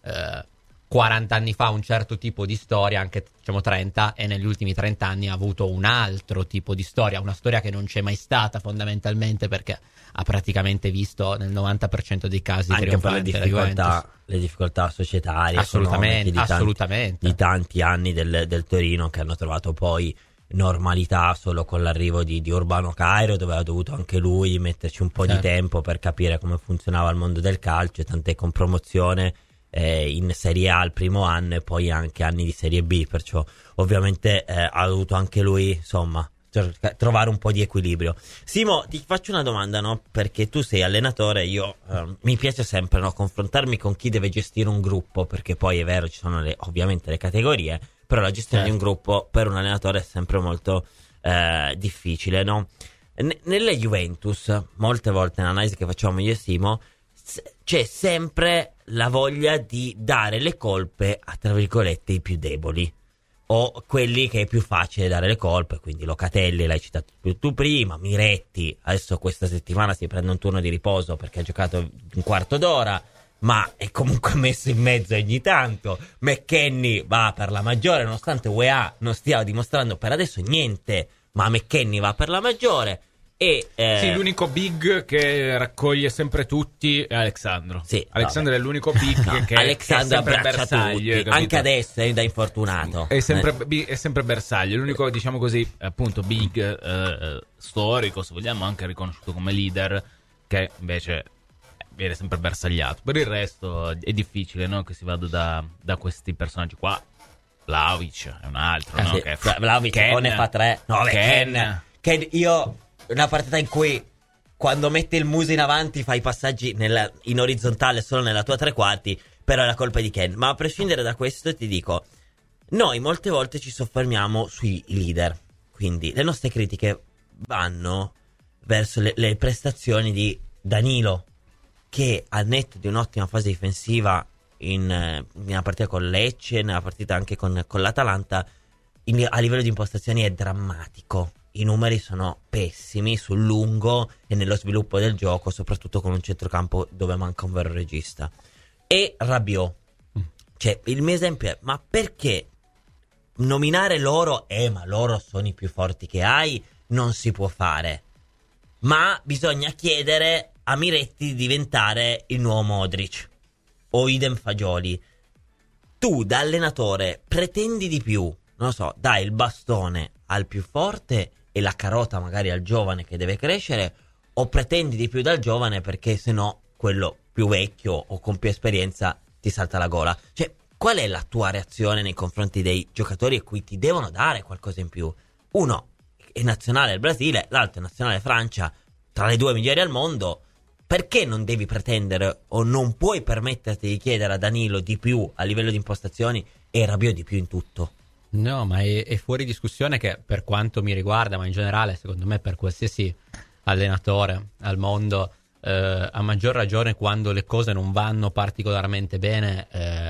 40 anni fa un certo tipo di storia, anche diciamo 30, e negli ultimi 30 anni ha avuto un altro tipo di storia, una storia che non c'è mai stata fondamentalmente, perché ha praticamente visto nel 90% dei casi anche per le difficoltà societarie, assolutamente di tanti anni del Torino, che hanno trovato poi normalità solo con l'arrivo di Urbano Cairo, dove ha dovuto anche lui metterci un po' di tempo per capire come funzionava il mondo del calcio, tant'è con promozione in Serie A il primo anno e poi anche anni di Serie B, perciò ovviamente ha dovuto anche lui, insomma, trovare un po' di equilibrio. Simo, ti faccio una domanda, no? Perché tu sei allenatore, io mi piace sempre, no, confrontarmi con chi deve gestire un gruppo, perché poi è vero, ci sono ovviamente le categorie, però la gestione di un gruppo per un allenatore è sempre molto difficile, no? Nelle Juventus, molte volte nell'analisi che facciamo io e Simo, c'è sempre la voglia di dare le colpe a, tra virgolette, i più deboli, o quelli che è più facile dare le colpe, quindi Locatelli l'hai citato tu prima, Miretti adesso questa settimana si prende un turno di riposo perché ha giocato un quarto d'ora, ma è comunque messo in mezzo ogni tanto. McKennie va per la maggiore, nonostante UEA non stia dimostrando per adesso niente, ma McKennie va per la maggiore. E sì, l'unico big che raccoglie sempre tutti è Alexandro. Sì, Alexandro è l'unico big che Alexandro è sempre bersaglio, tutti, anche adesso è da infortunato. È sempre bersaglio, l'unico, diciamo così, appunto big storico, se vogliamo, anche riconosciuto come leader, che invece viene sempre bersagliato. Per il resto è difficile, no, che si vada da questi personaggi qua. Vlahovic è un altro, no? Sì. Vlahovic ne fa 3. No, Ken, io una partita in cui quando metti il muso in avanti fai i passaggi in orizzontale solo nella tua tre quarti, però è la colpa di Ken. Ma a prescindere da questo ti dico, noi molte volte ci soffermiamo sui leader, quindi le nostre critiche vanno verso le prestazioni di Danilo, che al netto di un'ottima fase difensiva nella partita con Lecce, nella partita anche con l'Atalanta, a livello di impostazioni è drammatico. I numeri sono pessimi sul lungo e nello sviluppo del gioco, soprattutto con un centrocampo dove manca un vero regista. E Rabiot, cioè il mio esempio è: ma perché nominare loro? Ma loro sono i più forti che hai, non si può fare. Ma bisogna chiedere a Miretti di diventare il nuovo Modric o idem Fagioli. Tu da allenatore pretendi di più, non lo so, dai il bastone al più forte e la carota magari al giovane che deve crescere, o pretendi di più dal giovane perché sennò quello più vecchio o con più esperienza ti salta la gola? Cioè, qual è la tua reazione nei confronti dei giocatori a cui ti devono dare qualcosa in più? Uno è nazionale del Brasile, l'altro è nazionale Francia, tra le due migliori al mondo. Perché non devi pretendere o non puoi permetterti di chiedere a Danilo di più a livello di impostazioni e Rabiot di più in tutto? No, ma è fuori discussione che, per quanto mi riguarda, ma in generale secondo me per qualsiasi allenatore al mondo, a maggior ragione quando le cose non vanno particolarmente bene,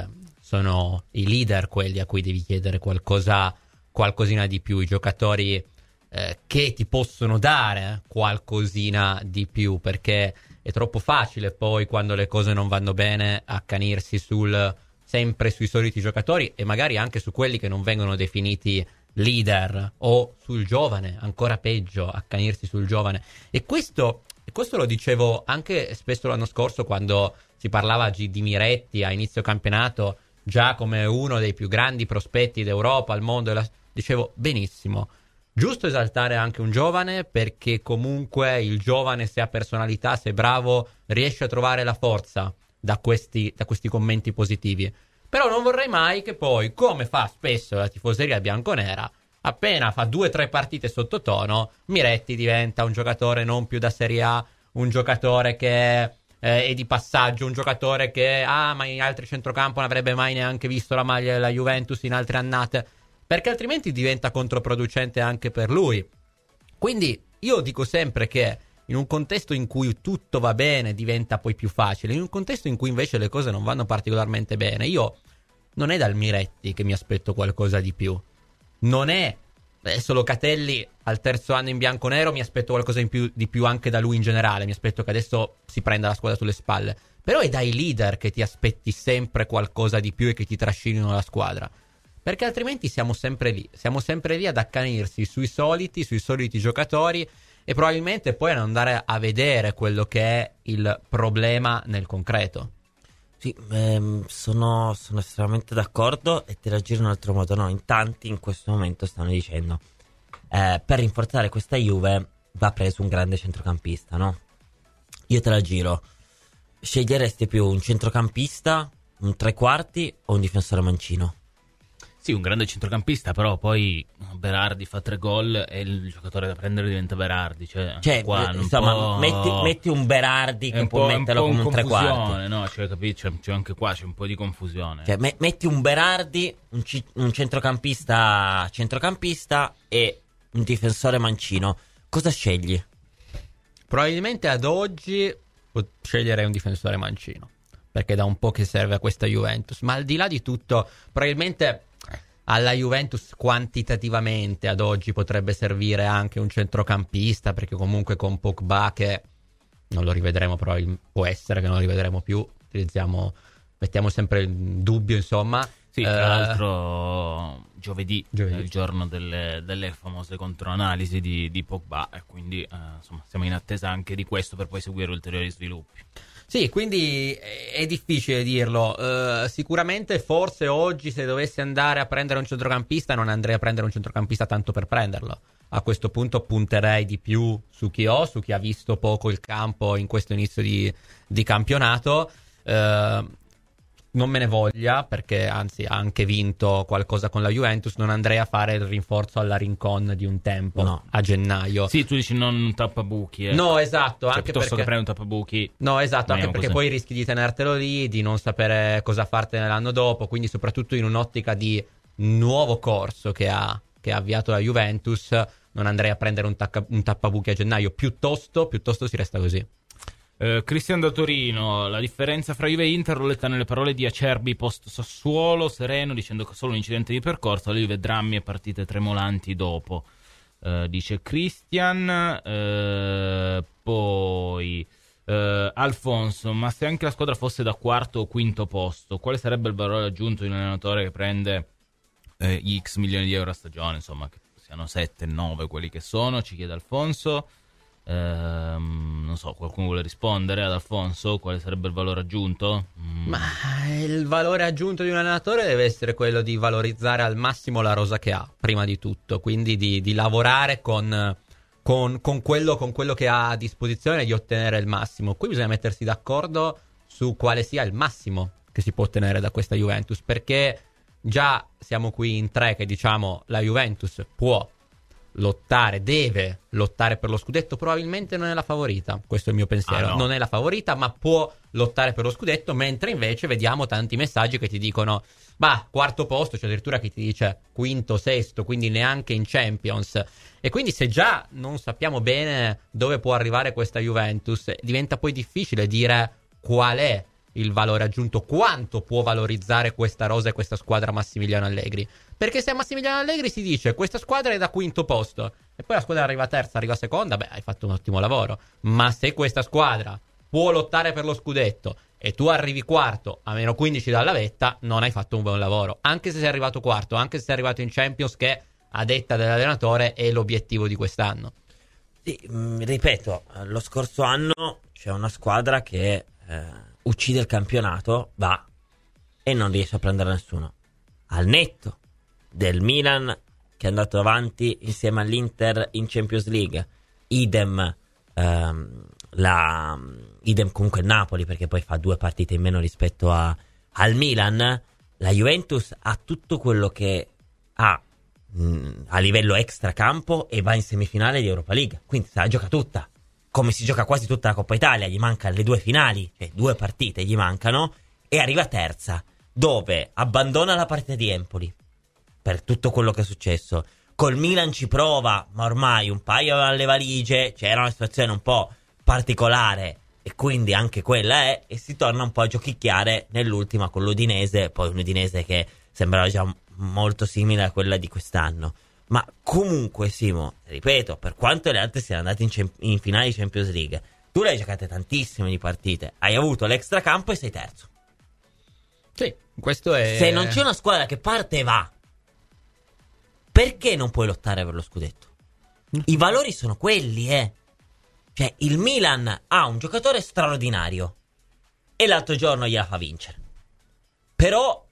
sono i leader quelli a cui devi chiedere qualcosina di più, i giocatori che ti possono dare qualcosina di più, perché è troppo facile poi, quando le cose non vanno bene, accanirsi sempre sui soliti giocatori e magari anche su quelli che non vengono definiti leader, o sul giovane, ancora peggio, accanirsi sul giovane. E questo lo dicevo anche spesso l'anno scorso, quando si parlava di Miretti a inizio campionato già come uno dei più grandi prospetti d'Europa, al mondo, dicevo benissimo, giusto esaltare anche un giovane, perché comunque il giovane, se ha personalità, se è bravo, riesce a trovare la forza da questi commenti positivi. Però non vorrei mai che poi, come fa spesso la tifoseria bianconera, appena fa 2 o 3 partite sottotono, Miretti diventa un giocatore non più da Serie A, un giocatore che è di passaggio, un giocatore che ma in altri centrocampo non avrebbe mai neanche visto la maglia della Juventus in altre annate, perché altrimenti diventa controproducente anche per lui. Quindi io dico sempre che in un contesto in cui tutto va bene diventa poi più facile, in un contesto in cui invece le cose non vanno particolarmente bene, io non è dal Miretti che mi aspetto qualcosa di più, non è solo Locatelli al terzo anno in bianconero, mi aspetto qualcosa di più anche da lui in generale, mi aspetto che adesso si prenda la squadra sulle spalle, però è dai leader che ti aspetti sempre qualcosa di più e che ti trascinino la squadra, perché altrimenti siamo sempre lì ad accanirsi sui soliti giocatori e probabilmente poi ad andare a vedere quello che è il problema nel concreto. Sì, sono estremamente d'accordo, e ti raggiro in un altro modo. No, in tanti in questo momento stanno dicendo per rinforzare questa Juve va preso un grande centrocampista, no? Io te la giro: sceglieresti più un centrocampista, un tre quarti o un difensore mancino? Sì, un grande centrocampista, però poi Berardi fa 3 gol e il giocatore da prendere diventa Berardi. Cioè qua insomma, metti un Berardi che può metterlo come un tre quarti. No, capito? C'è anche qua c'è un po' di confusione. Cioè, metti un Berardi, un centrocampista e un difensore mancino. Cosa scegli? Probabilmente ad oggi sceglierei un difensore mancino, perché da un po' che serve a questa Juventus. Ma al di là di tutto, probabilmente alla Juventus quantitativamente ad oggi potrebbe servire anche un centrocampista, perché comunque con Pogba, che non lo rivedremo, può essere che non lo rivedremo più, mettiamo sempre in dubbio, insomma. Sì, tra l'altro giovedì è il giorno delle famose controanalisi di Pogba, e quindi insomma siamo in attesa anche di questo per poi seguire ulteriori sviluppi. Sì, quindi è difficile dirlo. Sicuramente, forse oggi, se dovessi andare a prendere un centrocampista, non andrei a prendere un centrocampista tanto per prenderlo. A questo punto punterei di più su chi ha visto poco il campo in questo inizio di campionato. non me ne voglia, perché anzi ha anche vinto qualcosa con la Juventus, non andrei a fare il rinforzo alla Rincon di un tempo, a gennaio. Sì, tu dici non un tappabuchi. No, esatto, cioè, anche piuttosto perché che prendi un tappabuchi. No, esatto, anche perché così. poi rischi di tenertelo lì, di non sapere cosa fartene l'anno dopo, quindi soprattutto in un'ottica di nuovo corso che ha avviato la Juventus, non andrei a prendere un tappabuchi a gennaio, piuttosto si resta così. Cristian da Torino, la differenza fra Juve e Inter l'ho letta nelle parole di Acerbi post Sassuolo, sereno, dicendo che solo un incidente di percorso, la Juve drammi e partite tremolanti dopo, dice Cristian. Poi Alfonso, ma se anche la squadra fosse da quarto o quinto posto, quale sarebbe il valore aggiunto di un allenatore che prende gli X milioni di euro a stagione, insomma che siano 7-9 quelli che sono, ci chiede Alfonso. Non so, qualcuno vuole rispondere ad Alfonso? Quale sarebbe il valore aggiunto? Ma il valore aggiunto di un allenatore deve essere quello di valorizzare al massimo la rosa che ha, prima di tutto, quindi di lavorare con quello che ha a disposizione, di ottenere il massimo. Qui bisogna mettersi d'accordo su quale sia il massimo che si può ottenere da questa Juventus, perché già siamo qui in tre che diciamo la Juventus può deve lottare per lo scudetto, probabilmente non è la favorita, questo è il mio pensiero, no. Non è la favorita ma può lottare per lo scudetto, mentre invece vediamo tanti messaggi che ti dicono quarto posto, cioè addirittura chi ti dice quinto, sesto, quindi neanche in Champions. E quindi se già non sappiamo bene dove può arrivare questa Juventus, diventa poi difficile dire qual è il valore aggiunto, quanto può valorizzare questa rosa e questa squadra Massimiliano Allegri. Perché se a Massimiliano Allegri si dice questa squadra è da quinto posto e poi la squadra arriva terza, arriva seconda, hai fatto un ottimo lavoro. Ma se questa squadra può lottare per lo scudetto e tu arrivi quarto a meno 15 dalla vetta, non hai fatto un buon lavoro. Anche se sei arrivato quarto, anche se sei arrivato in Champions, che a detta dell'allenatore è l'obiettivo di quest'anno. Sì, ripeto, lo scorso anno c'è una squadra che uccide il campionato, va e non riesce a prendere nessuno. Al netto del Milan che è andato avanti insieme all'Inter in Champions League, idem comunque il Napoli, perché poi fa 2 partite in meno rispetto al Milan. La Juventus ha tutto quello che ha a livello extracampo e va in semifinale di Europa League, quindi se la gioca tutta, come si gioca quasi tutta la Coppa Italia. Gli mancano le 2 finali, cioè 2 partite gli mancano, e arriva terza, dove abbandona la partita di Empoli per tutto quello che è successo. Col Milan ci prova, ma ormai un paio alle valigie, c'era una situazione un po' particolare e quindi anche quella è, e si torna un po' a giochicchiare nell'ultima con l'Udinese, poi un Udinese che sembrava già molto simile a quella di quest'anno. Ma comunque Simo, ripeto, per quanto le altre siano andate in finale di Champions League, tu le hai giocate tantissime di partite, hai avuto l'extracampo e sei terzo. Sì, questo è... Se non c'è una squadra che parte e va, perché non puoi lottare per lo scudetto? I valori sono quelli, Cioè, il Milan ha un giocatore straordinario e l'altro giorno gliela fa vincere. Però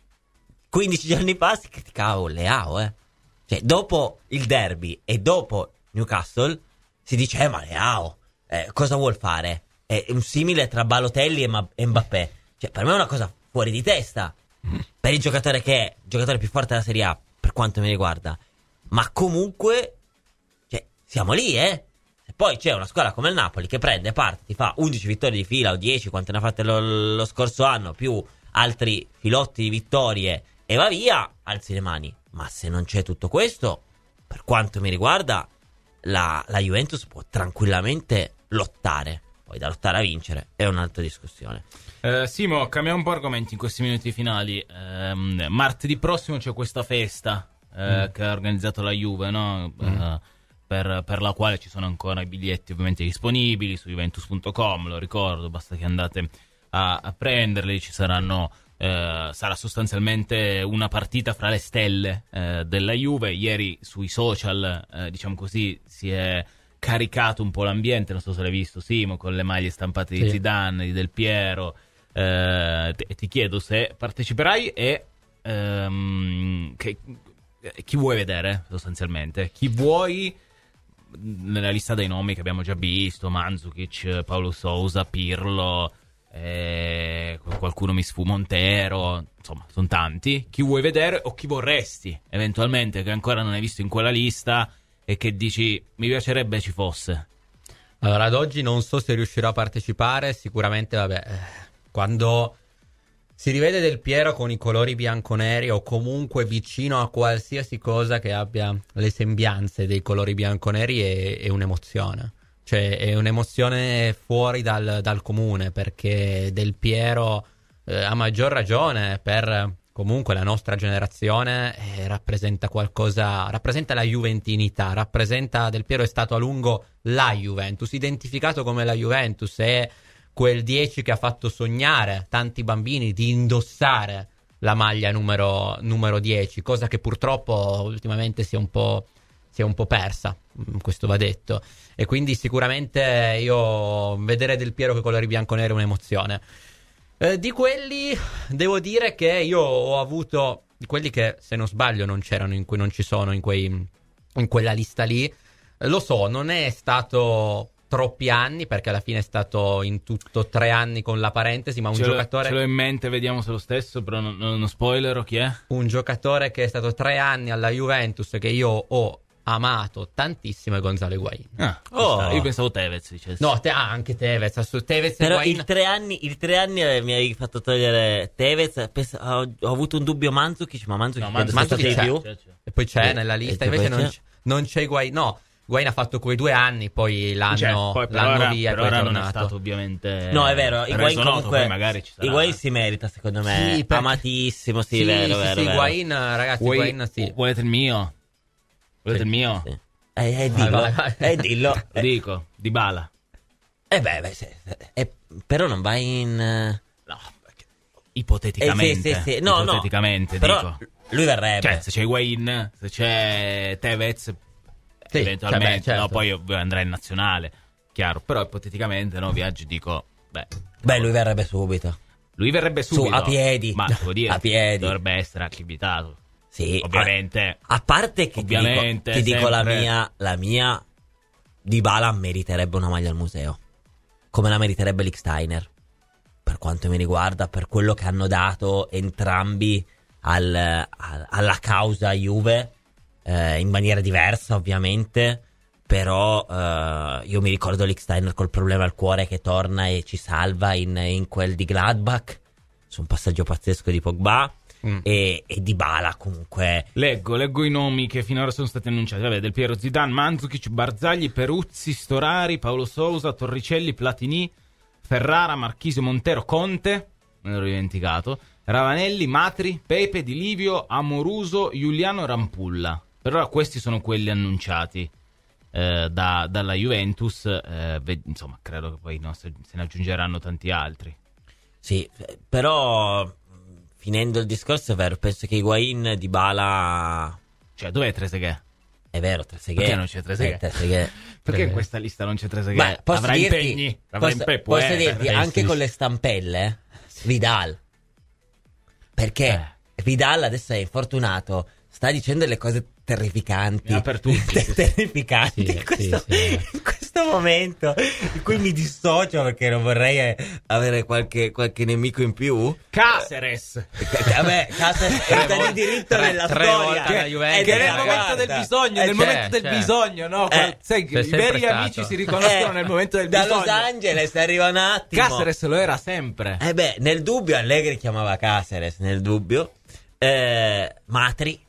15 giorni fa si criticava Leao, Cioè, dopo il derby e dopo Newcastle si dice ma Leao cosa vuol fare? È un simile tra Balotelli e Mbappé. Cioè, per me è una cosa fuori di testa per il giocatore che è il giocatore più forte della Serie A, per quanto mi riguarda. Ma comunque, cioè, siamo lì, Se poi c'è una squadra come il Napoli che prende, parte, ti fa 11 vittorie di fila o 10, quante ne ha fatte lo scorso anno, più altri filotti di vittorie, e va via, alzi le mani. Ma se non c'è tutto questo, per quanto mi riguarda, la Juventus può tranquillamente lottare. Poi da lottare a vincere è un'altra discussione. Simo, cambiamo un po' argomenti in questi minuti finali. Martedì prossimo c'è questa festa che ha organizzato la Juve, no? Per la quale ci sono ancora i biglietti ovviamente disponibili su Juventus.com, lo ricordo, basta che andate a prenderli. Ci saranno sarà sostanzialmente una partita fra le stelle della Juve. Ieri sui social, diciamo così, si è caricato un po' l'ambiente, non so se l'hai visto Simo, con le maglie stampate di Zidane, di Del Piero. Ti chiedo se parteciperai e chi vuoi vedere sostanzialmente, chi vuoi nella lista dei nomi che abbiamo già visto: Mandzukic, Paulo Sousa, Pirlo, qualcuno mi sfuma Montero, insomma, sono tanti. Chi vuoi vedere o chi vorresti, eventualmente, che ancora non hai visto in quella lista e che dici, mi piacerebbe ci fosse? Allora, ad oggi non so se riuscirò a partecipare, sicuramente, quando si rivede Del Piero con i colori bianconeri o comunque vicino a qualsiasi cosa che abbia le sembianze dei colori bianconeri è un'emozione. Cioè è un'emozione fuori dal comune, perché Del Piero a maggior ragione per comunque la nostra generazione rappresenta qualcosa, rappresenta la juventinità, Del Piero è stato a lungo la Juventus, identificato come la Juventus, è quel 10 che ha fatto sognare tanti bambini di indossare la maglia numero 10, cosa che purtroppo ultimamente si è un po' persa, questo va detto, e quindi sicuramente io vedere Del Piero con i colori bianconeri è un'emozione. Di quelli devo dire che io ho avuto, di quelli che se non sbaglio non c'erano, non ci sono in quella lista lì, lo so, non è stato troppi anni, perché alla fine è stato in tutto 3 anni con la parentesi, ma un giocatore... Ce l'ho in mente, vediamo se è lo stesso, però non spoilero chi è. Un giocatore che è stato 3 anni alla Juventus, che io ho amato tantissimo, è Gonzalo Higuaín. Io pensavo Tevez dicessi. No, anche Tevez, Tevez. Però Higuaín... il 3 anni mi avevi fatto togliere Tevez. Ho avuto un dubbio Mandzukic, ma Mandzukic c'è. di più. E poi c'è nella lista, invece non c'è Higuaín. No, Higuaín ha fatto quei 2 anni, poi l'anno via, per poi ora è non è tornato. stato ovviamente. No, è vero, Higuaín comunque poi magari ci sarà. Higuaín si merita, secondo me, Sì, perché... amatissimo, sì, sì, vero. Higuaín, ragazzi, Higuaín sì. Volete il mio? Volete il mio? Sì. Dillo. Dillo. Lo dico, Dybala. Però non vai in... No, ipoteticamente. Sì. No, ipoteticamente, però dico. Lui verrebbe. Cioè, se c'è Higuaín, se c'è Tevez, Sì, eventualmente, certo. no, poi io andrei in nazionale, chiaro. Però ipoteticamente, no, Viaggi, dico, lui verrebbe subito. Lui verrebbe subito. A piedi. Ma devo dire, a piedi. dovrebbe essere accreditato. Sì, ovviamente. A parte che ovviamente, ti dico la mia Dybala meriterebbe una maglia al museo, come la meriterebbe Lichtsteiner, per quanto mi riguarda, per quello che hanno dato entrambi alla causa Juve, in maniera diversa ovviamente, però io mi ricordo Lichtsteiner col problema al cuore che torna e ci salva in quel di Gladbach su un passaggio pazzesco di Pogba. E Dybala comunque leggo i nomi che finora sono stati annunciati. Vabbè, Del Piero, Zidane, Mandzukic, Barzagli, Peruzzi, Storari, Paolo Sousa, Torricelli, Platini, Ferrara, Marchisio, Montero, Conte, me l'ero dimenticato, Ravanelli, Matri, Pepe, Di Livio, Amoruso, Giuliano, Rampulla. Per ora questi sono quelli annunciati dalla Juventus, insomma credo che poi se ne aggiungeranno tanti altri. Sì, però finendo il discorso è vero, penso che Higuaín, Dybala... Cioè, dov'è Trezeguet? È vero, Trezeguet. Perché non c'è Trezeguet? Perché in questa lista non c'è Trezeguet? Avrà impegni? Posso dirti, anche con le stampelle, Vidal. Perché Vidal adesso è infortunato, sta dicendo delle cose terrificanti. Per tutti. Terrificanti. In questo momento in cui mi dissocio perché non vorrei avere qualche nemico in più. Caceres. Vabbè, Caceres è di diritto nella storia. Che nel momento del bisogno, nel momento del bisogno, no? Sai che i veri amici si riconoscono nel momento del bisogno. Da Los Angeles arriva un attimo. Caceres lo era sempre. Nel dubbio Allegri chiamava Caceres, nel dubbio. Matri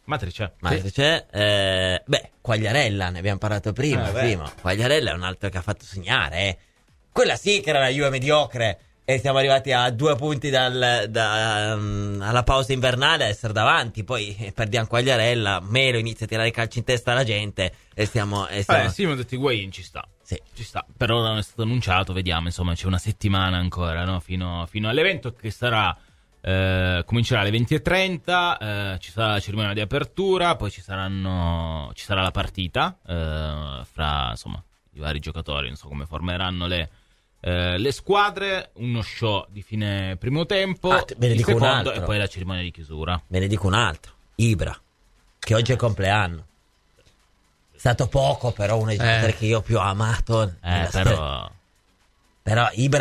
c'è. Quagliarella, ne abbiamo parlato prima. Quagliarella è un altro che ha fatto sognare. Quella sì che era la Juve mediocre. E siamo arrivati a 2 punti alla pausa invernale a essere davanti. Poi perdiamo Quagliarella, Melo inizia a tirare calci in testa alla gente. E stiamo... Sì, mi ho detto Higuaín ci sta. Sì. Ci sta. Per ora non è stato annunciato, vediamo. Insomma, c'è una settimana ancora, no? Fino all'evento che sarà... comincerà alle 20:30, ci sarà la cerimonia di apertura, poi ci sarà la partita fra insomma i vari giocatori, non so come formeranno le squadre, uno show di fine primo tempo, il secondo e poi la cerimonia di chiusura. Ve ne dico un altro, Ibra, che oggi è il compleanno. È stato poco, però uno dei giocatori che io più ho amato però Ibra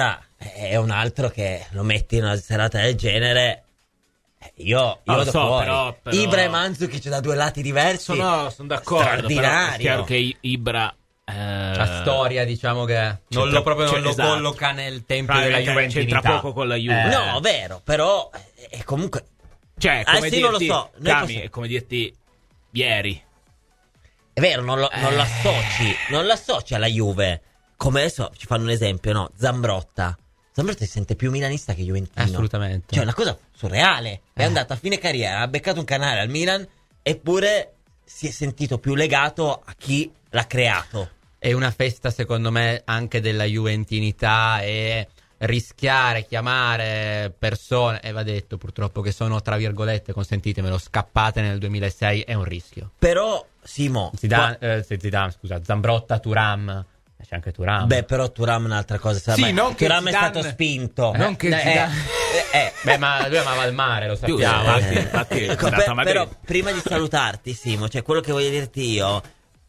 è un altro che lo metti in una serata del genere. Io lo vado so, fuori. però... Ibra e Mandzukic da due lati diversi. Sono d'accordo. Straordinario. Però è chiaro che Ibra... La storia, diciamo che non lo esatto. colloca nel tempio della Juventinità. C'entra poco con la Juve. No, vero, però è comunque... Cioè, come dirti, non lo so. è come dirti ieri. È vero, non l'associ alla Juve. Come adesso ci fanno un esempio, no? Zambrotta si sente più milanista che juventino. Assolutamente. Cioè, è una cosa surreale. È andato a fine carriera, ha beccato un canale al Milan, eppure si è sentito più legato a chi l'ha creato. È una festa, secondo me, anche della juventinità, e rischiare, chiamare persone, e va detto purtroppo che sono, tra virgolette, consentitemelo, scappate nel 2006, è un rischio. Però, Simo... Zidane, scusa, Zambrotta, Thuram... C'è anche Thuram. Beh, però Thuram è un'altra cosa. Sì, non che Thuram Zidane... è stato spinto. Non che Zidane... Beh, ma lui amava il mare, lo sappiamo. Infatti è andato a Madrid. Però, prima di salutarti, Simo, cioè quello che voglio dirti io...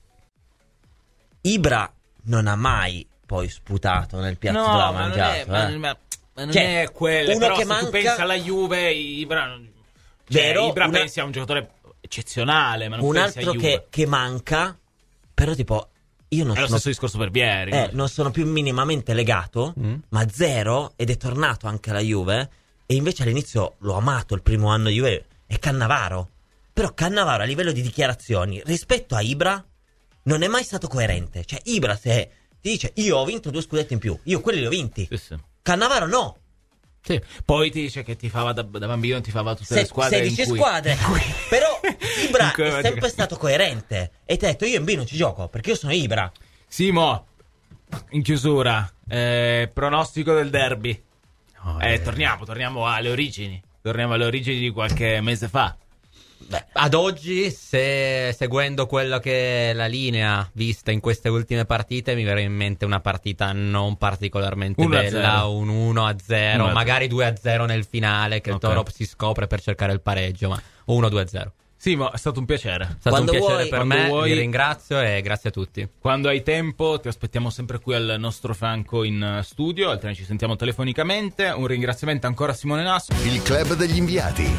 Ibra non ha mai poi sputato nel piatto dove ha mangiato. Ma non Cioè, è quello. uno Però che se manca... tu pensi alla Juve, Ibra... Ibra pensi a un giocatore eccezionale, ma non un pensi altro a Juve. che manca, però tipo... Io non è lo sono... stesso discorso per Vieri. Non sono più minimamente legato, ma zero, ed è tornato anche alla Juve, e invece all'inizio l'ho amato il primo anno di Juve, è Cannavaro. Però Cannavaro a livello di dichiarazioni rispetto a Ibra non è mai stato coerente. Cioè Ibra, se ti dice io ho vinto 2 scudetti in più, io quelli li ho vinti, Sì. Cannavaro no. Sì. Poi ti dice che tifava da bambino, tifava tutte le squadre 16 in cui... squadre. Però Ibra cui è sempre stato coerente, e ti ha detto io in B non ci gioco perché io sono Ibra. Simo, in chiusura, pronostico del derby. Torniamo alle origini. Torniamo alle origini di qualche mese fa. Beh, ad oggi, seguendo quello che è la linea vista in queste ultime partite, mi verrà in mente una partita non particolarmente 1-0. bella, un 1-0, 1-0. magari 2-0 nel finale, che il Torop si scopre per cercare il pareggio, ma 1-2-0. Simo, è stato un piacere. È stato Quando un piacere vuoi, per quando me, vuoi. vi ringrazio e grazie a tutti. Quando hai tempo ti aspettiamo sempre qui al nostro fianco in studio, altrimenti ci sentiamo telefonicamente. Un ringraziamento ancora a Simone Nasso. Il club degli inviati.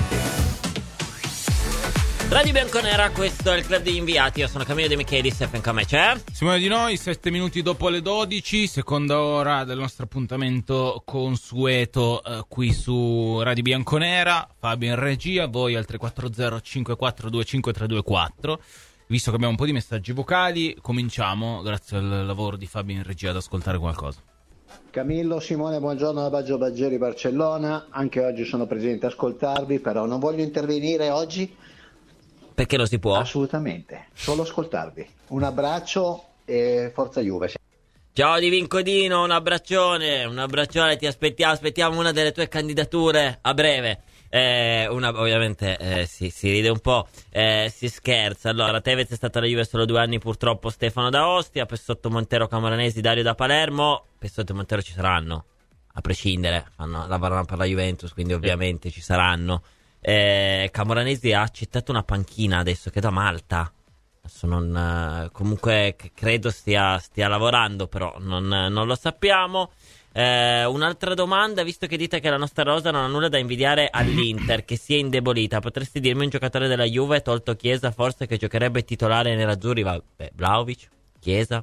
Radio Bianconera, questo è il club degli inviati. Io sono Camillo De Michelis e fianco a me c'è Simone Di Noi, 7 minuti dopo le 12, seconda ora del nostro appuntamento consueto qui su Radio Bianconera. Fabio in regia, voi al 340 5425 324. Visto che abbiamo un po' di messaggi vocali, cominciamo, grazie al lavoro di Fabio in regia, ad ascoltare qualcosa. Camillo, Simone, buongiorno da Baggio Baggeri, Barcellona. Anche oggi sono presente a ascoltarvi, però non voglio intervenire oggi. perché lo si può. Assolutamente, solo ascoltarvi. Un abbraccio e forza Juve. Ciao Di Vincodino, un abbraccione, ti aspettiamo una delle tue candidature a breve. Ovviamente si ride un po', si scherza. Allora, Tevez è stato alla Juve solo 2 anni, purtroppo Stefano da Ostia, Pessotto, Montero, Camoranesi, Dario da Palermo. Pessotto e Montero ci saranno, a prescindere, lavorano per la Juventus, quindi ovviamente ci saranno. Camoranesi ha accettato una panchina adesso che da Malta. Adesso comunque credo stia lavorando, però non lo sappiamo. Un'altra domanda, visto che dite che la nostra rosa non ha nulla da invidiare all'Inter, che si è indebolita, potresti dirmi un giocatore della Juve, tolto Chiesa, forse, che giocherebbe titolare nerazzurri? Vlahovic, Chiesa.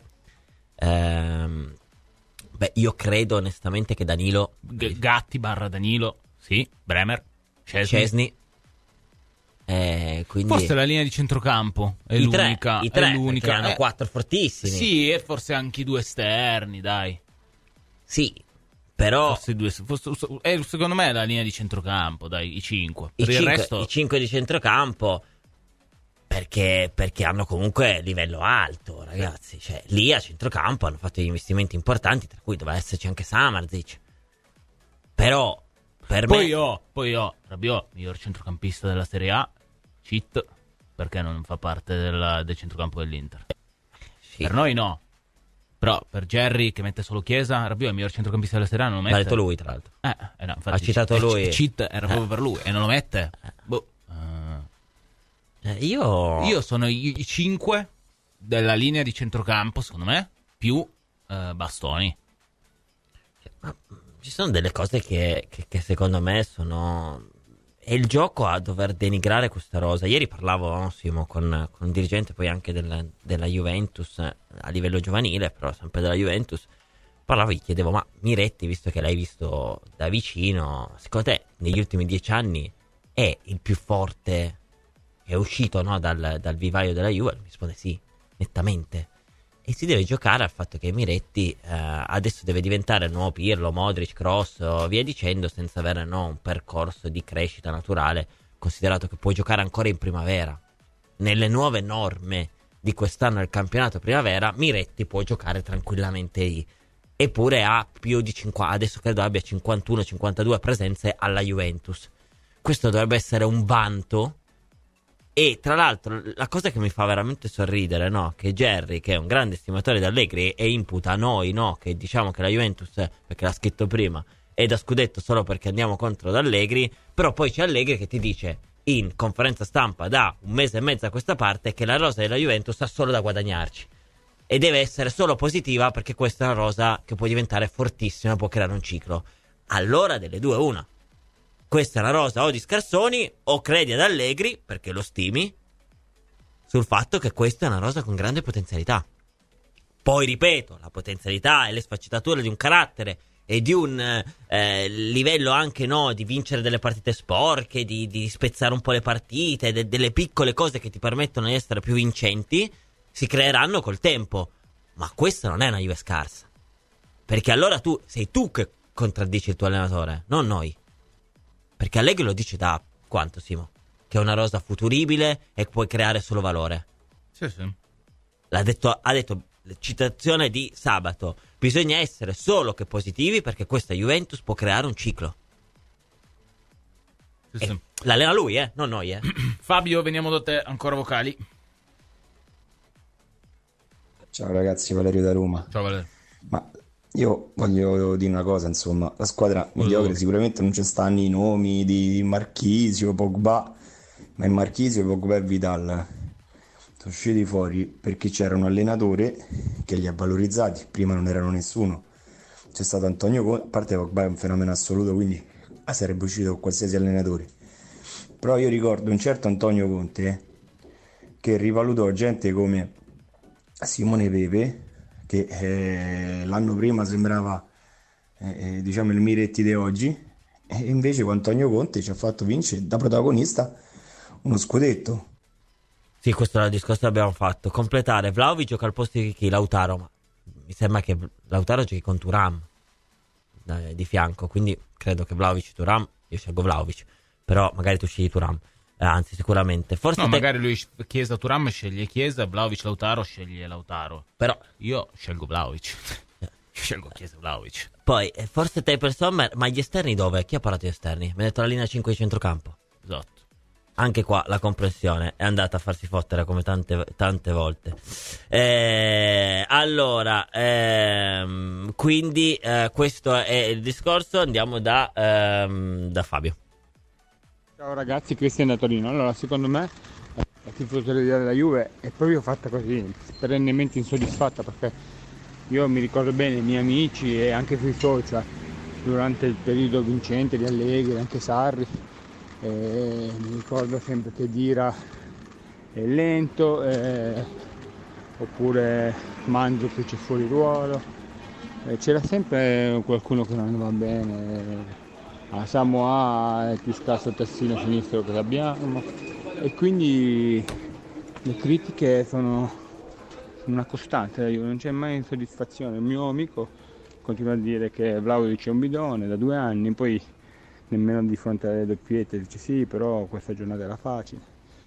Io credo onestamente che Danilo, Gatti / Danilo, sì, Bremer, Szczesny. Quindi forse la linea di centrocampo è l'unica. I tre, è l'unica. perché hanno 4 fortissimi. Sì, e forse anche i 2 esterni, dai. Sì, però secondo me è la linea di centrocampo, dai, i 5. i Per il 5, resto i 5 di centrocampo, perché hanno comunque livello alto, ragazzi. Cioè, lì a centrocampo hanno fatto degli investimenti importanti, tra cui doveva esserci anche Samardzic. Però per poi me Rabiot, miglior centrocampista della Serie A, cheat, perché non fa parte del centrocampo dell'Inter. sì. Per noi no. Però per Jerry, che mette solo Chiesa, Rabiot è il miglior centrocampista della Serie A, non lo mette. L'ha detto lui, tra l'altro. No, infatti, Ha citato lui. Cheat era proprio per lui e non lo mette. Io sono i 5 della linea di centrocampo, secondo me, più Bastoni. ci sono delle cose che secondo me sono... È il gioco a dover denigrare questa rosa. Ieri parlavo, Simo, con un dirigente poi anche della Juventus, a livello giovanile, però sempre della Juventus. Parlavo, gli chiedevo, ma Miretti, visto che l'hai visto da vicino, secondo te negli ultimi 10 anni è il più forte che è uscito, no, dal vivaio della Juve? Mi risponde sì, nettamente. E si deve giocare al fatto che Miretti adesso deve diventare il nuovo Pirlo, Modric, Kroos, via dicendo, senza avere, no, un percorso di crescita naturale, considerato che può giocare ancora in primavera. Nelle nuove norme di quest'anno del campionato primavera, Miretti può giocare tranquillamente lì. Eppure ha più di 50, adesso credo abbia 51-52 presenze alla Juventus. Questo dovrebbe essere un vanto. E tra l'altro la cosa che mi fa veramente sorridere, no, che Gerry, che è un grande stimatore di Allegri e imputa a noi, no, che diciamo che la Juventus, perché l'ha scritto prima, è da scudetto solo perché andiamo contro Allegri, però poi c'è Allegri che ti dice in conferenza stampa da un mese e mezzo a questa parte che la rosa della Juventus ha solo da guadagnarci e deve essere solo positiva, perché questa è una rosa che può diventare fortissima, può creare un ciclo. Allora delle due una: questa è una rosa o di scarsoni, o credi ad Allegri, perché lo stimi, sul fatto che questa è una rosa con grande potenzialità. Poi ripeto, la potenzialità e le sfaccettature di un carattere e di un livello anche, no, di vincere delle partite sporche, di spezzare un po' le partite, delle piccole cose che ti permettono di essere più vincenti, si creeranno col tempo. Ma questa non è una Juve scarsa, perché allora sei tu che contraddici il tuo allenatore, non noi. Perché Allegri lo dice da quanto, Simo? Che è una rosa futuribile e puoi creare solo valore. Sì, sì. Ha detto, citazione di sabato, bisogna essere solo che positivi, perché questa Juventus può creare un ciclo. Sì, sì. L'allena lui, non noi, Fabio, veniamo da te, ancora vocali. Ciao ragazzi, Valerio da Roma. Ciao Valerio. Ma io voglio dire una cosa, insomma, la squadra mediocre sicuramente non ci stanno i nomi di Marchisio, Pogba, ma in Marchisio, Pogba e Vidal sono usciti fuori perché c'era un allenatore che li ha valorizzati, prima non erano nessuno. C'è stato Antonio Conte, a parte Pogba è un fenomeno assoluto, quindi sarebbe uscito con qualsiasi allenatore. Però io ricordo un certo Antonio Conte che rivalutò gente come Simone Pepe, che l'anno prima sembrava diciamo il Miretti di oggi, e invece con Antonio Conte ci ha fatto vincere da protagonista uno scudetto. Sì, questo è il discorso che abbiamo fatto. Completare, Vlahovic gioca al posto di chi? Lautaro, ma mi sembra che Lautaro giochi con Thuram di fianco, quindi credo che Vlahovic, Thuram, io scelgo Vlahovic, però magari tu scegli Thuram. Anzi, sicuramente. Forse no, magari lui Chiesa Thuram sceglie Chiesa, Vlahovic Lautaro sceglie Lautaro. Però io scelgo Vlahovic. Scelgo Chiesa Vlahovic. Poi forse te per Sommer, ma gli esterni dove? Chi ha parlato di esterni? Mi ha detto la linea 5 di centrocampo. Esatto. Anche qua la comprensione è andata a farsi fottere come tante volte. Allora, quindi questo è il discorso. Andiamo da Fabio. Ciao ragazzi, Cristian da Torino. Allora, secondo me la tifoseria della Juve è proprio fatta così, perennemente insoddisfatta, perché io mi ricordo bene i miei amici e anche sui social durante il periodo vincente di Allegri, anche Sarri, mi ricordo sempre che Dira è lento, oppure Mandzukic è fuori ruolo, c'era sempre qualcuno che non va bene. Samoa è il più scarso terzino sinistro che abbiamo, e quindi le critiche sono una costante. Non c'è mai insoddisfazione. Il mio amico continua a dire che Vlahovic è un bidone da 2 anni, poi nemmeno di fronte alle doppiette dice sì, però questa giornata era facile.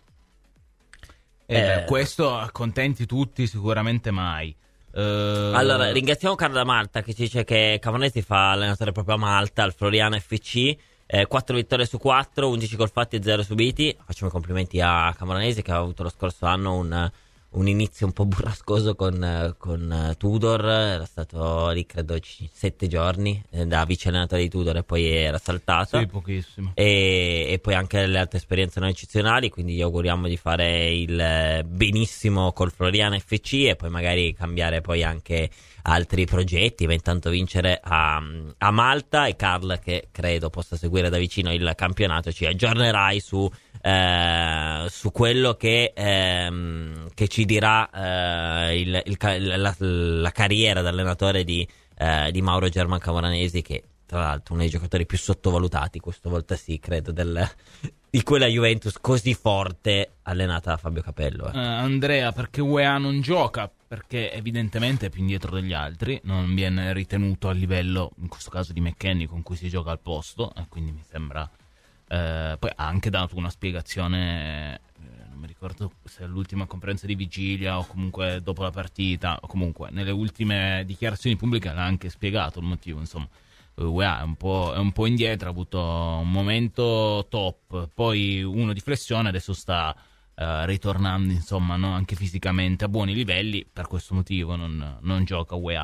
Questo accontenti tutti sicuramente mai. Allora, ringraziamo Carlo da Malta che ci dice che Camoranesi fa allenatore proprio a Malta, al Floriana FC, 4 vittorie su 4, 11 gol fatti e 0 subiti. Facciamo i complimenti a Camoranesi, che ha avuto lo scorso anno un inizio un po' burrascoso con Tudor, era stato lì credo 7 giorni da vice allenatore di Tudor e poi era saltato. Sì, pochissimo. E poi anche le altre esperienze non eccezionali, quindi gli auguriamo di fare il benissimo col Floriana FC e poi magari cambiare poi anche altri progetti, ma intanto vincere a Malta. E Carl, che credo possa seguire da vicino il campionato, ci aggiornerai su quello che ci dirà la carriera da allenatore di Mauro German Camoranesi, che tra l'altro uno dei giocatori più sottovalutati, questa volta sì, credo, di quella Juventus così forte allenata da Fabio Capello. Andrea, perché UEA non gioca? Perché evidentemente è più indietro degli altri, non viene ritenuto a livello, in questo caso di McKennie, con cui si gioca al posto, e quindi mi sembra... poi ha anche dato una spiegazione, non mi ricordo se all'ultima conferenza di vigilia o comunque dopo la partita, o comunque nelle ultime dichiarazioni pubbliche l'ha anche spiegato il motivo. Insomma, UEA è un po' indietro, ha avuto un momento top, poi uno di flessione, adesso sta ritornando, insomma, no? Anche fisicamente a buoni livelli, per questo motivo non gioca UEA.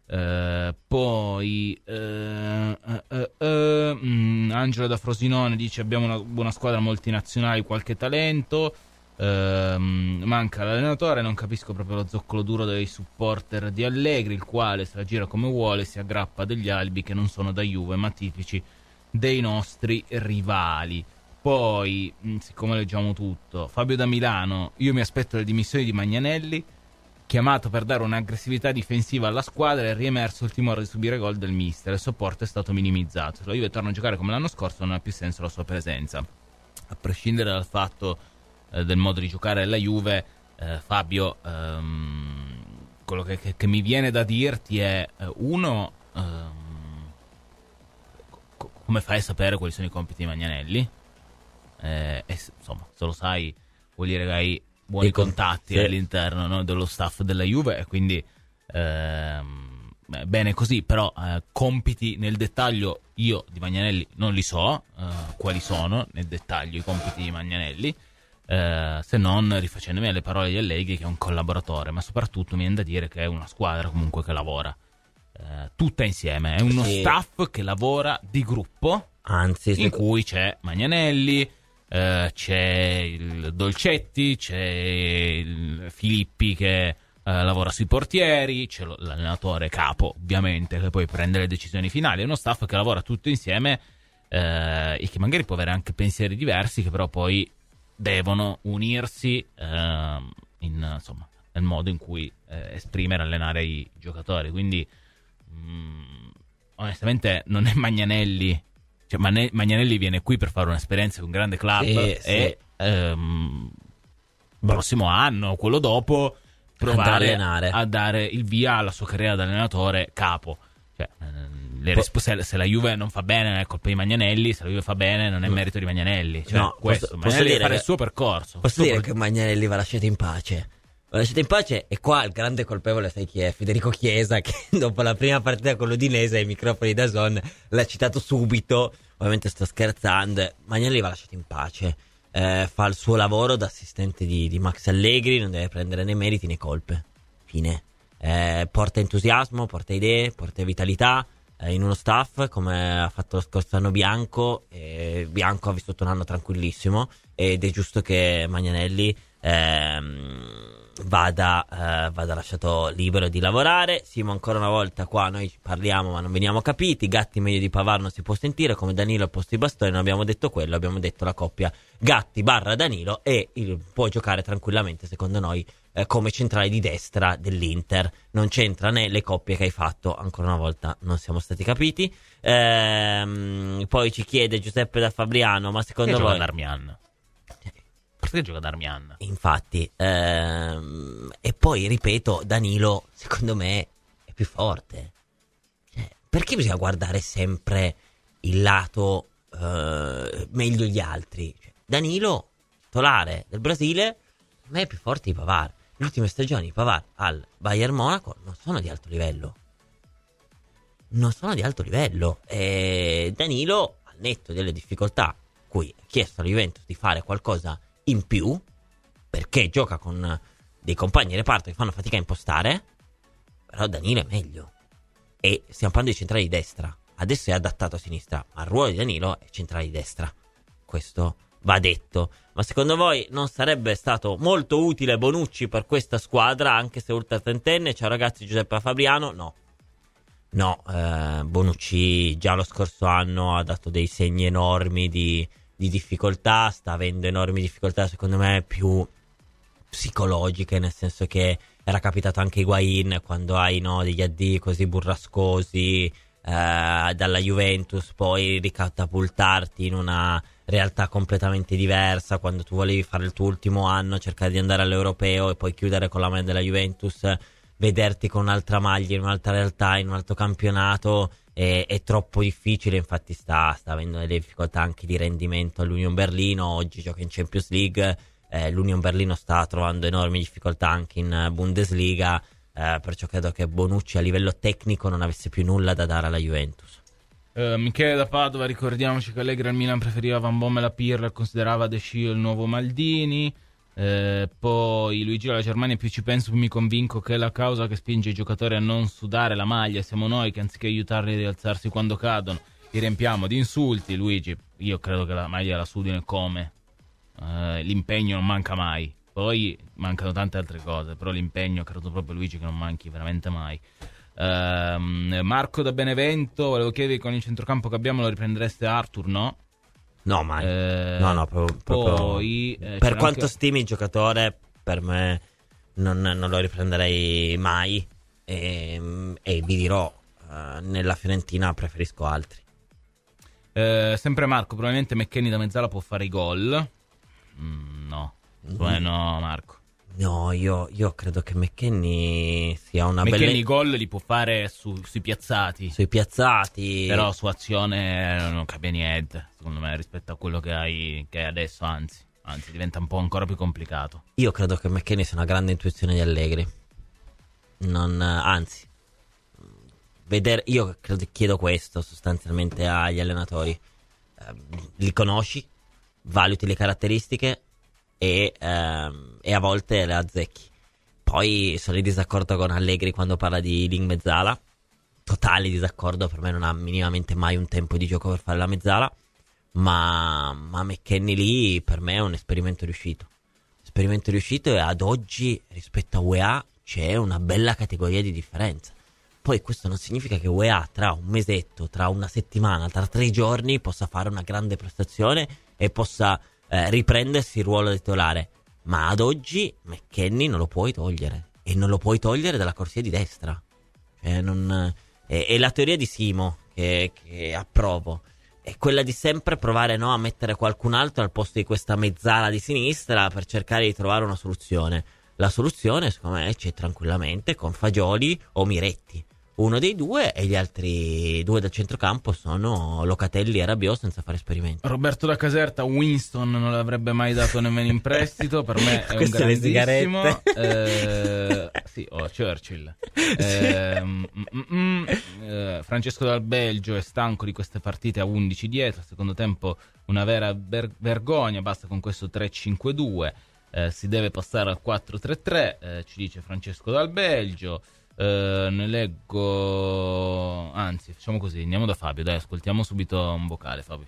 Poi Angelo da Frosinone dice: abbiamo una buona squadra, molti nazionali, qualche talento, manca l'allenatore, non capisco proprio lo zoccolo duro dei supporter di Allegri, il quale se la gira come vuole, si aggrappa degli albi che non sono da Juve ma tipici dei nostri rivali. Poi, siccome leggiamo tutto, Fabio da Milano: io mi aspetto le dimissioni di Magnanelli, chiamato per dare un'aggressività difensiva alla squadra, è riemerso il timore di subire gol del mister, il supporto è stato minimizzato, se la Juve torna a giocare come l'anno scorso non ha più senso la sua presenza. A prescindere dal fatto del modo di giocare della Juve, Fabio, quello che mi viene da dirti è come fai a sapere quali sono i compiti di Magnanelli? Insomma, se lo sai vuol dire che hai buoni contatti all'interno, no, dello staff della Juve, e quindi bene così. Però compiti nel dettaglio io di Magnanelli non li so, quali sono nel dettaglio i compiti di Magnanelli, se non rifacendomi alle parole di Allegri, che è un collaboratore, ma soprattutto mi viene da dire che è una squadra comunque che lavora tutta insieme, è uno staff che lavora di gruppo, anzi, in cui c'è Magnanelli, c'è il Dolcetti, c'è il Filippi che lavora sui portieri, c'è l'allenatore capo ovviamente che poi prende le decisioni finali. È uno staff che lavora tutto insieme e che magari può avere anche pensieri diversi, che però poi devono unirsi insomma, nel modo in cui esprimere e allenare i giocatori. Quindi onestamente non è Magnanelli, cioè Magnanelli viene qui per fare un'esperienza con un grande club e prossimo anno, quello dopo, provare a dare il via alla sua carriera da allenatore capo. Cioè, se la Juve non fa bene è colpa di Magnanelli, se la Juve fa bene non è merito di Magnanelli. Cioè, no, questo Magnanelli deve fare il suo percorso. Posso dire che Magnanelli va lasciato in pace. E qua il grande colpevole, sai chi è? Federico Chiesa, che dopo la prima partita con l'Udinese ai microfoni da Zon l'ha citato subito. Ovviamente sto scherzando. Magnanelli va lasciato in pace, fa il suo lavoro da assistente di Max Allegri, non deve prendere né meriti né colpe. Fine. Porta entusiasmo, porta idee, porta vitalità in uno staff, come ha fatto lo scorso anno Bianco. Bianco ha vissuto un anno tranquillissimo ed è giusto che Magnanelli vada lasciato libero di lavorare. Simo, ancora una volta qua noi parliamo ma non veniamo capiti. Gatti meglio di Pavard non si può sentire, come Danilo al posto di Bastoni. Non abbiamo detto quello, abbiamo detto la coppia Gatti / Danilo, e può giocare tranquillamente secondo noi come centrale di destra dell'Inter. Non c'entra né le coppie che hai fatto, ancora una volta non siamo stati capiti. Poi ci chiede Giuseppe da Fabriano: ma secondo voi Darmian? Perché gioca Darmian? Infatti, e poi ripeto, Danilo secondo me è più forte. Cioè, perché bisogna guardare sempre il lato meglio gli altri? Cioè, Danilo, titolare del Brasile, per me è più forte di Pavard. Le ultime stagioni Pavard al Bayern Monaco non sono di alto livello. E Danilo, al netto delle difficoltà cui ha chiesto alla Juventus di fare qualcosa in più, perché gioca con dei compagni di reparto che fanno fatica a impostare, però Danilo è meglio. E stiamo parlando di centrale di destra. Adesso è adattato a sinistra, ma il ruolo di Danilo è centrale di destra. Questo va detto. Ma secondo voi non sarebbe stato molto utile Bonucci per questa squadra, anche se ultra trentenne? Ciao ragazzi, Giuseppe Fabriano. No, Bonucci già lo scorso anno ha dato dei segni enormi di difficoltà, sta avendo enormi difficoltà secondo me più psicologiche, nel senso che era capitato anche a Higuain, quando hai degli addii così burrascosi dalla Juventus, poi ricatapultarti in una realtà completamente diversa, quando tu volevi fare il tuo ultimo anno, cercare di andare all'Europeo e poi chiudere con la maglia della Juventus, vederti con un'altra maglia in un'altra realtà, in un altro campionato è troppo difficile. Infatti sta avendo delle difficoltà anche di rendimento all'Union Berlino. Oggi gioca in Champions League, l'Union Berlino sta trovando enormi difficoltà anche in Bundesliga, perciò credo che Bonucci a livello tecnico non avesse più nulla da dare alla Juventus. Michele da Padova, ricordiamoci che Allegri al Milan preferiva Van Bommel e la Pirlo e considerava De Scio il nuovo Maldini. Poi Luigi alla Germania, più ci penso più mi convinco che la causa che spinge i giocatori a non sudare la maglia siamo noi, che anziché aiutarli a rialzarsi quando cadono li riempiamo di insulti. Luigi, io credo che la maglia la sudino come l'impegno non manca mai, poi mancano tante altre cose, però l'impegno credo proprio, Luigi, che non manchi veramente mai. Marco da Benevento, volevo chiedervi, con il centrocampo che abbiamo lo riprendereste Arthur? No, mai. No, proprio poi, per quanto stimi il giocatore, per me non lo riprenderei mai. E vi dirò, nella Fiorentina preferisco altri. Sempre Marco, probabilmente McKennie da mezzala può fare i gol. No, Marco. No, io credo che McKennie sia una bella... McKennie i gol li può fare sui piazzati. Sui piazzati. Però su azione non cambia niente, secondo me, rispetto a quello che hai adesso, anzi diventa un po' ancora più complicato. Io credo che McKennie sia una grande intuizione di Allegri. Io chiedo questo sostanzialmente agli allenatori. Li conosci, valuti le caratteristiche e a volte le azzecchi. Poi sono in disaccordo con Allegri quando parla di Link mezzala, totale disaccordo. Per me non ha minimamente mai un tempo di gioco per fare la mezzala, ma McKennie lì per me è un esperimento riuscito, e ad oggi rispetto a UEA c'è una bella categoria di differenza. Poi questo non significa che UEA tra un mesetto, tra una settimana, tra 3 giorni possa fare una grande prestazione e possa riprendersi il ruolo di titolare, ma ad oggi McKennie non lo puoi togliere, e non lo puoi togliere dalla corsia di destra. È la teoria di Simo che approvo, è quella di sempre provare a mettere qualcun altro al posto di questa mezzala di sinistra per cercare di trovare una soluzione. La soluzione secondo me c'è tranquillamente con Fagioli o Miretti, uno dei due, e gli altri 2 del centrocampo sono Locatelli e Rabiot senza fare esperimenti. Roberto da Caserta, Winston non l'avrebbe mai dato nemmeno in prestito, per me è un grandissimo. Sì, Churchill. Francesco dal Belgio è stanco di queste partite a 11 dietro, secondo tempo una vera vergogna, basta con questo 3-5-2, si deve passare al 4-3-3, ci dice Francesco dal Belgio. Ne leggo, anzi facciamo così, andiamo da Fabio, dai, ascoltiamo subito un vocale. Fabio.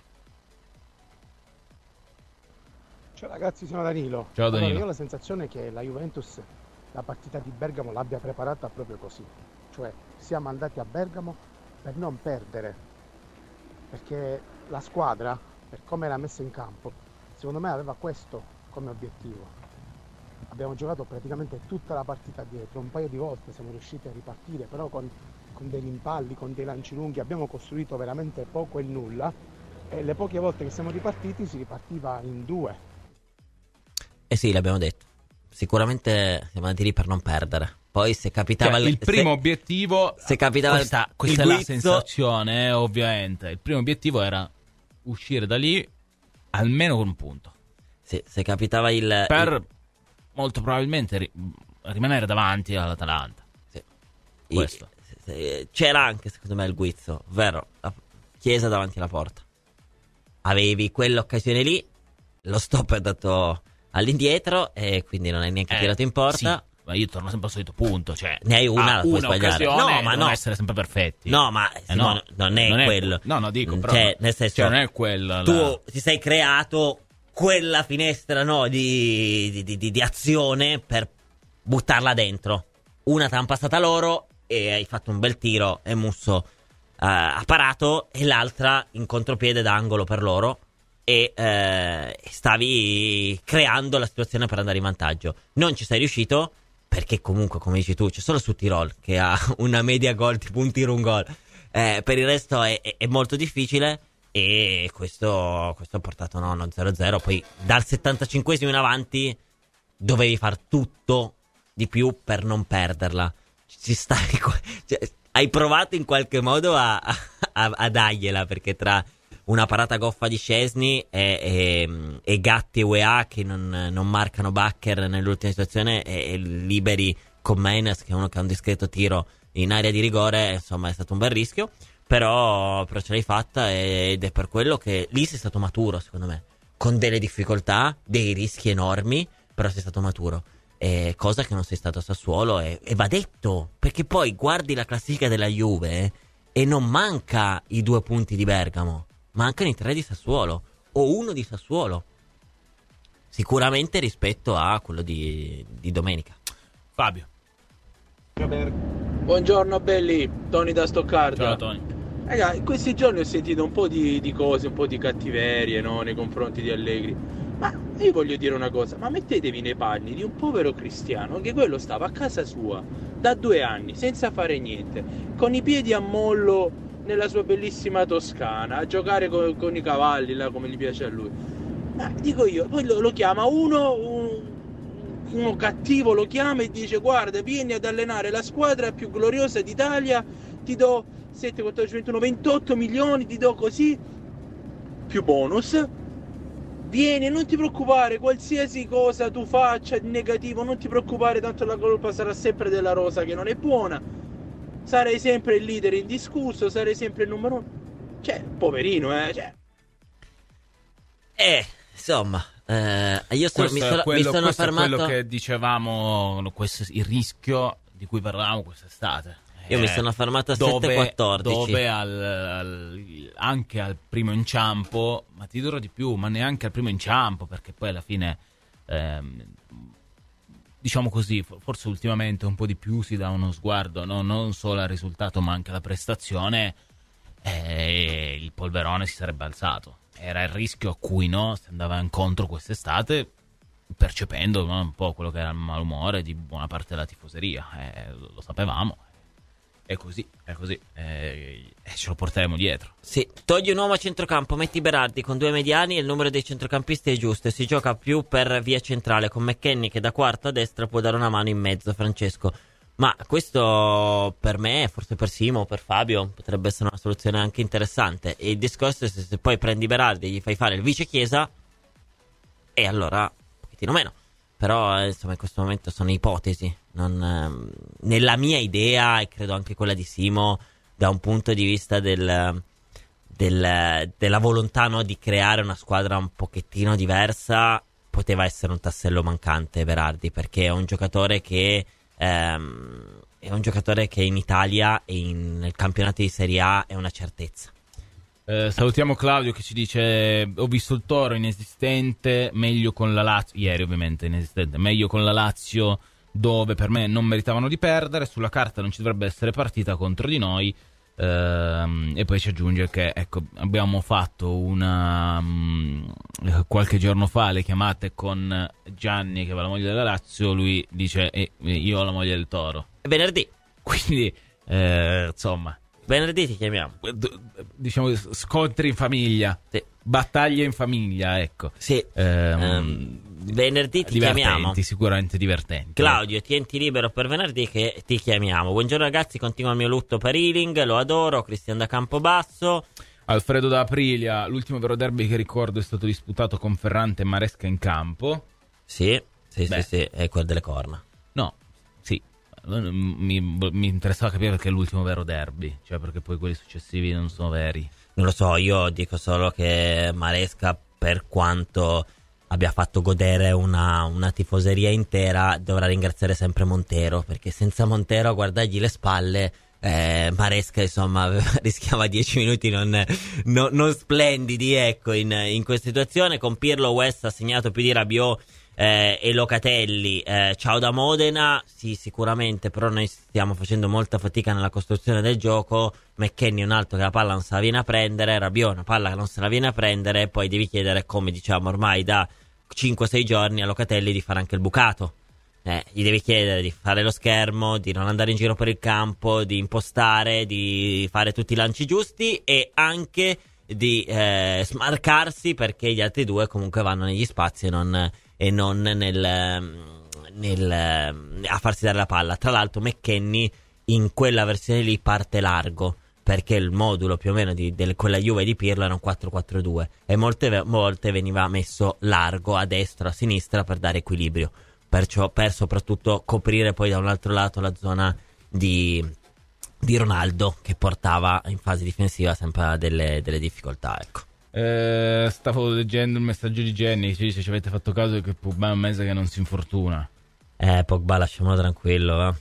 Ciao ragazzi, sono Danilo. Ciao Danilo. Allora, io ho la sensazione che la Juventus la partita di Bergamo l'abbia preparata proprio così, cioè siamo andati a Bergamo per non perdere, perché la squadra, per come era messa in campo, secondo me aveva questo come obiettivo. Abbiamo giocato praticamente tutta la partita dietro, un paio di volte siamo riusciti a ripartire, però con dei rimpalli, con dei lanci lunghi, abbiamo costruito veramente poco e nulla, e le poche volte che siamo ripartiti si ripartiva in 2. Sì, l'abbiamo detto, sicuramente siamo andati lì per non perdere. Poi se capitava il primo obiettivo, se capitava questa è la sensazione, ovviamente il primo obiettivo era uscire da lì almeno con un punto. Se capitava per molto probabilmente rimanere davanti all'Atalanta. Sì. Questo. C'era anche secondo me il guizzo, ovvero la Chiesa davanti alla porta. Avevi quell'occasione lì, lo stop è dato all'indietro e quindi non hai neanche tirato in porta. Sì. ma io torno sempre al solito punto, cioè ne hai una, la puoi sbagliare. No, ma non essere sempre perfetti. No, ma no, non è quello. No, dico, però, cioè, nel senso, non è quello. Tu ti sei creato quella finestra, no, di azione per buttarla dentro. Una t'ha passata loro e hai fatto un bel tiro e Musso ha parato, e l'altra in contropiede d'angolo per loro, e stavi creando la situazione per andare in vantaggio. Non ci sei riuscito perché comunque, come dici tu, c'è solo su Tirol che ha una media gol tipo un tiro un gol, per il resto è molto difficile, e questo ha portato uno 0-0. Poi dal 75esimo in avanti dovevi far tutto di più per non perderla. Cioè, hai provato in qualche modo a dargliela, perché tra una parata goffa di Szczesny e Gatti e UEA che non marcano Bakker nell'ultima situazione, e liberi con Meines, che è uno che ha un discreto tiro in area di rigore, insomma è stato un bel rischio, però ce l'hai fatta, ed è per quello che lì sei stato maturo, secondo me, con delle difficoltà, dei rischi enormi, però sei stato maturo. Cosa che non sei stato a Sassuolo, e va detto, perché poi guardi la classifica della Juve e non manca i 2 punti di Bergamo, mancano i 3 di Sassuolo o 1 di Sassuolo, sicuramente rispetto a quello di domenica. Fabio. Buongiorno belli, Tony da Stoccarda. Ciao Tony. Raga, in questi giorni ho sentito un po' di cose, un po' di cattiverie, no, nei confronti di Allegri. Ma io voglio dire una cosa, ma mettetevi nei panni di un povero cristiano che quello stava a casa sua da 2 anni senza fare niente, con i piedi a mollo nella sua bellissima Toscana, a giocare con i cavalli là come gli piace a lui. Ma dico io, poi lo chiama uno cattivo, lo chiama e dice: guarda, vieni ad allenare la squadra più gloriosa d'Italia, ti do 7, 14, 21, 28 milioni, ti do così, più bonus. Vieni, non ti preoccupare, qualsiasi cosa tu faccia di negativo, non ti preoccupare, tanto la colpa sarà sempre della rosa che non è buona. Sarai sempre il leader indiscusso, sarai sempre il numero 1. Cioè, poverino, Insomma, io mi sono fermato. Quello che dicevamo, il rischio di cui parlavamo quest'estate. Io mi sono fermato a 7-14. Dove anche al primo inciampo, ma ti dirò di più, ma neanche al primo inciampo, perché poi alla fine, diciamo così, forse ultimamente un po' di più si dà uno sguardo, no? Non solo al risultato ma anche alla prestazione, il polverone si sarebbe alzato. Era il rischio a cui si andava incontro quest'estate, percependo un po' quello che era il malumore di buona parte della tifoseria, lo sapevamo. È così, ce lo porteremo dietro. Sì, togli un uomo a centrocampo, metti Berardi con 2 mediani e il numero dei centrocampisti è giusto, e si gioca più per via centrale, con McKennie che da quarto a destra può dare una mano in mezzo. Francesco, ma questo per me, forse per Simo, per Fabio, potrebbe essere una soluzione anche interessante. E il discorso è se poi prendi Berardi e gli fai fare il vice Chiesa, e allora un pochettino meno. Però insomma in questo momento sono ipotesi, nella mia idea, e credo anche quella di Simo, da un punto di vista della volontà, no, di creare una squadra un pochettino diversa, poteva essere un tassello mancante Berardi, perché è un giocatore che in Italia e nel campionato di Serie A è una certezza. Salutiamo Claudio che ci dice: ho visto il Toro inesistente, meglio con la Lazio, ieri ovviamente inesistente, meglio con la Lazio, dove per me non meritavano di perdere, sulla carta non ci dovrebbe essere partita contro di noi, e poi ci aggiunge che abbiamo fatto qualche giorno fa le chiamate con Gianni che aveva la moglie della Lazio, lui dice io ho la moglie del Toro, venerdì, quindi insomma venerdì ti chiamiamo. Diciamo scontri in famiglia, sì. Battaglie in famiglia, ecco. Sì. Venerdì ti chiamiamo. Sicuramente divertenti. Claudio, tienti libero per venerdì che ti chiamiamo. Buongiorno ragazzi, continua il mio lutto per Ealing, lo adoro. Cristian da Campobasso. Alfredo da Aprilia, l'ultimo vero derby che ricordo è stato disputato con Ferrante e Maresca in campo. Sì, è quello delle corna. No, sì. Mi interessava capire perché è l'ultimo vero derby, cioè perché poi quelli successivi non sono veri. Non lo so, io dico solo che Maresca, per quanto abbia fatto godere una tifoseria intera, dovrà ringraziare sempre Montero, perché senza Montero a guardargli le spalle Maresca insomma rischiava 10 minuti non splendidi, ecco, in questa situazione. Con Pirlo West ha segnato più di Rabiot e Locatelli. Ciao da Modena. Sì, sicuramente, però noi stiamo facendo molta fatica nella costruzione del gioco. McKennie è un altro che la palla non se la viene a prendere, Rabiot una palla che non se la viene a prendere, e poi devi chiedere, come diciamo ormai da 5-6 giorni, a Locatelli di fare anche il bucato. Gli devi chiedere di fare lo schermo, di non andare in giro per il campo, di impostare, di fare tutti i lanci giusti e anche di smarcarsi, perché gli altri due comunque vanno negli spazi e non a farsi dare la palla. Tra l'altro McKennie in quella versione lì parte largo, perché il modulo più o meno di quella Juve di Pirlo era un 4-4-2 e molte volte veniva messo largo a destra, a sinistra per dare equilibrio, perciò per soprattutto coprire poi da un altro lato la zona di Ronaldo, che portava in fase difensiva sempre a delle difficoltà, ecco. Stavo leggendo un messaggio di Jenny, ci dice: ci avete fatto caso che Pogba è un mese che non si infortuna? Pogba lasciamolo tranquillo,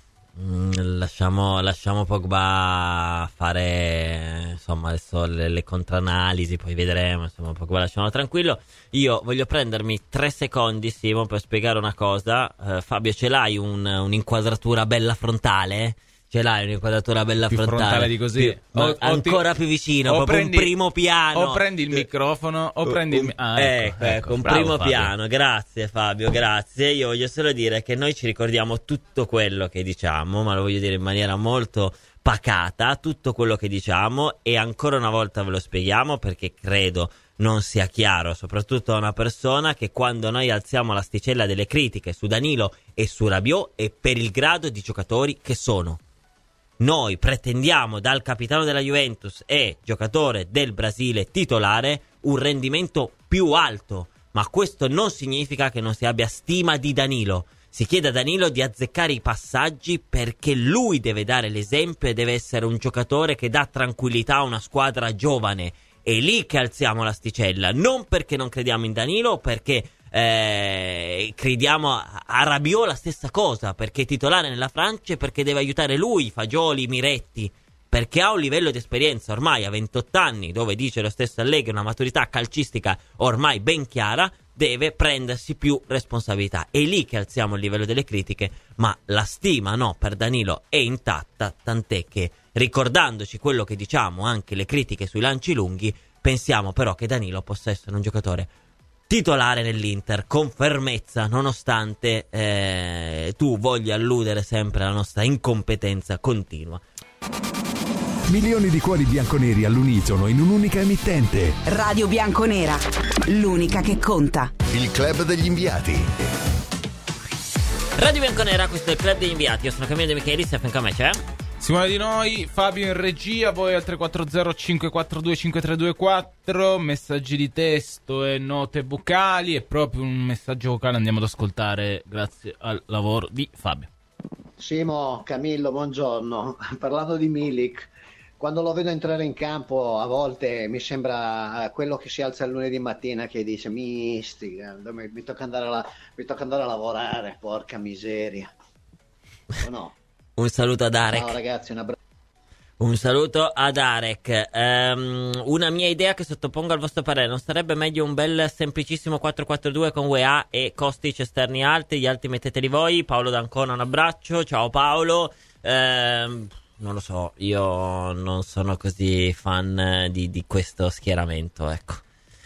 lasciamo Pogba fare, insomma, adesso le contraanalisi, poi vedremo, insomma. Pogba lasciamolo tranquillo. Io voglio prendermi 3 secondi, Simo, per spiegare una cosa. Fabio, ce l'hai un'inquadratura bella frontale? Ce l'hai un'inquadratura bella più frontale di così? Ancora più vicino, proprio un primo piano. O prendi il microfono o prendi il ecco, un bravo, primo Fabio. piano. Grazie Fabio, grazie. Io voglio solo dire che noi ci ricordiamo tutto quello che diciamo, ma lo voglio dire in maniera molto pacata, tutto quello che diciamo, e ancora una volta ve lo spieghiamo perché credo non sia chiaro, soprattutto a una persona, che quando noi alziamo l'asticella delle critiche su Danilo e su Rabiot è per il grado di giocatori che sono. Noi pretendiamo dal capitano della Juventus e giocatore del Brasile titolare un rendimento più alto, ma questo non significa che non si abbia stima di Danilo. Si chiede a Danilo di azzeccare i passaggi, perché lui deve dare l'esempio e deve essere un giocatore che dà tranquillità a una squadra giovane. È lì che alziamo l'asticella, non perché non crediamo in Danilo, perché crediamo a Rabiot la stessa cosa, perché è titolare nella Francia e perché deve aiutare lui, Fagioli, Miretti, perché ha un livello di esperienza ormai a 28 anni, dove dice lo stesso Allegri una maturità calcistica ormai ben chiara, deve prendersi più responsabilità. È lì che alziamo il livello delle critiche, ma la stima per Danilo è intatta, tant'è che, ricordandoci quello che diciamo, anche le critiche sui lanci lunghi, pensiamo però che Danilo possa essere un giocatore titolare nell'Inter con fermezza, nonostante tu voglia alludere sempre alla nostra incompetenza continua. Milioni di cuori bianconeri all'unisono in un'unica emittente. Radio Bianconera, l'unica che conta. Il club degli inviati. Radio Bianconera, questo è il club degli inviati. Io sono Camillo De Michelis e a fianco a me c'è Simone Di Noi, Fabio in regia, voi al 340 542 5324, messaggi di testo e note vocali, e proprio un messaggio vocale andiamo ad ascoltare grazie al lavoro di Fabio. Simo, Camillo, buongiorno. Parlando di Milik, quando lo vedo entrare in campo a volte mi sembra quello che si alza il lunedì mattina che dice mistica, mi tocca andare a lavorare, porca miseria. O no? Un saluto ad Arek. Ciao ragazzi, un saluto ad Arek. Una mia idea che sottopongo al vostro parere: non sarebbe meglio un bel semplicissimo 4-4-2 con UEA e Kostic esterni alti, gli altri metteteli voi? Paolo D'Ancona, un abbraccio. Ciao Paolo. Non lo so, io non sono così fan di questo schieramento, ecco.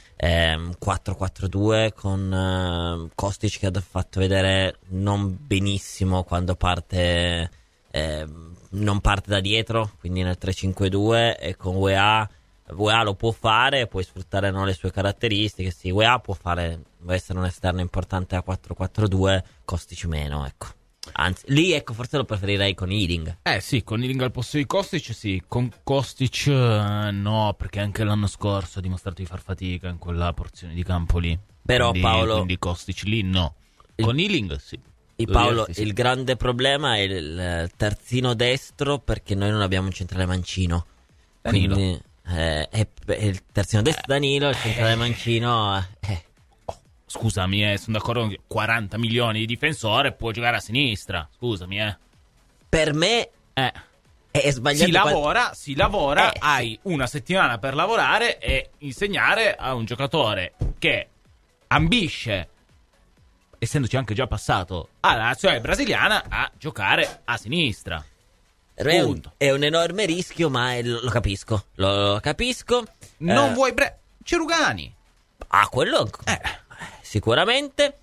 4-4-2 con Kostic che ha fatto vedere non benissimo quando parte, non parte da dietro, quindi nel 3-5-2, e con UEA lo può fare, puoi sfruttare le sue caratteristiche. Sì, UEA può essere un esterno importante a 4-4-2, Kostic meno, ecco. Anzi, lì ecco, forse lo preferirei con Ealing. Sì, con Ealing al posto di Kostic, sì. Con Kostic no, perché anche l'anno scorso ha dimostrato di far fatica in quella porzione di campo lì. Però Paolo, quindi Kostic lì no. Con Ealing sì. Paolo, sì. Il grande problema è il terzino destro, perché noi non abbiamo un centrale mancino. Danilo. Quindi il terzino destro Danilo, il centrale mancino Scusami, sono d'accordo con 40 milioni di difensore, può giocare a sinistra. Scusami, Per me è sbagliato. Si lavora, hai una settimana per lavorare e insegnare a un giocatore che ambisce, essendoci anche già passato alla nazionale brasiliana, a giocare a sinistra. È un enorme rischio, ma lo capisco. Lo capisco. Non vuoi Cerugani? Quello sicuramente.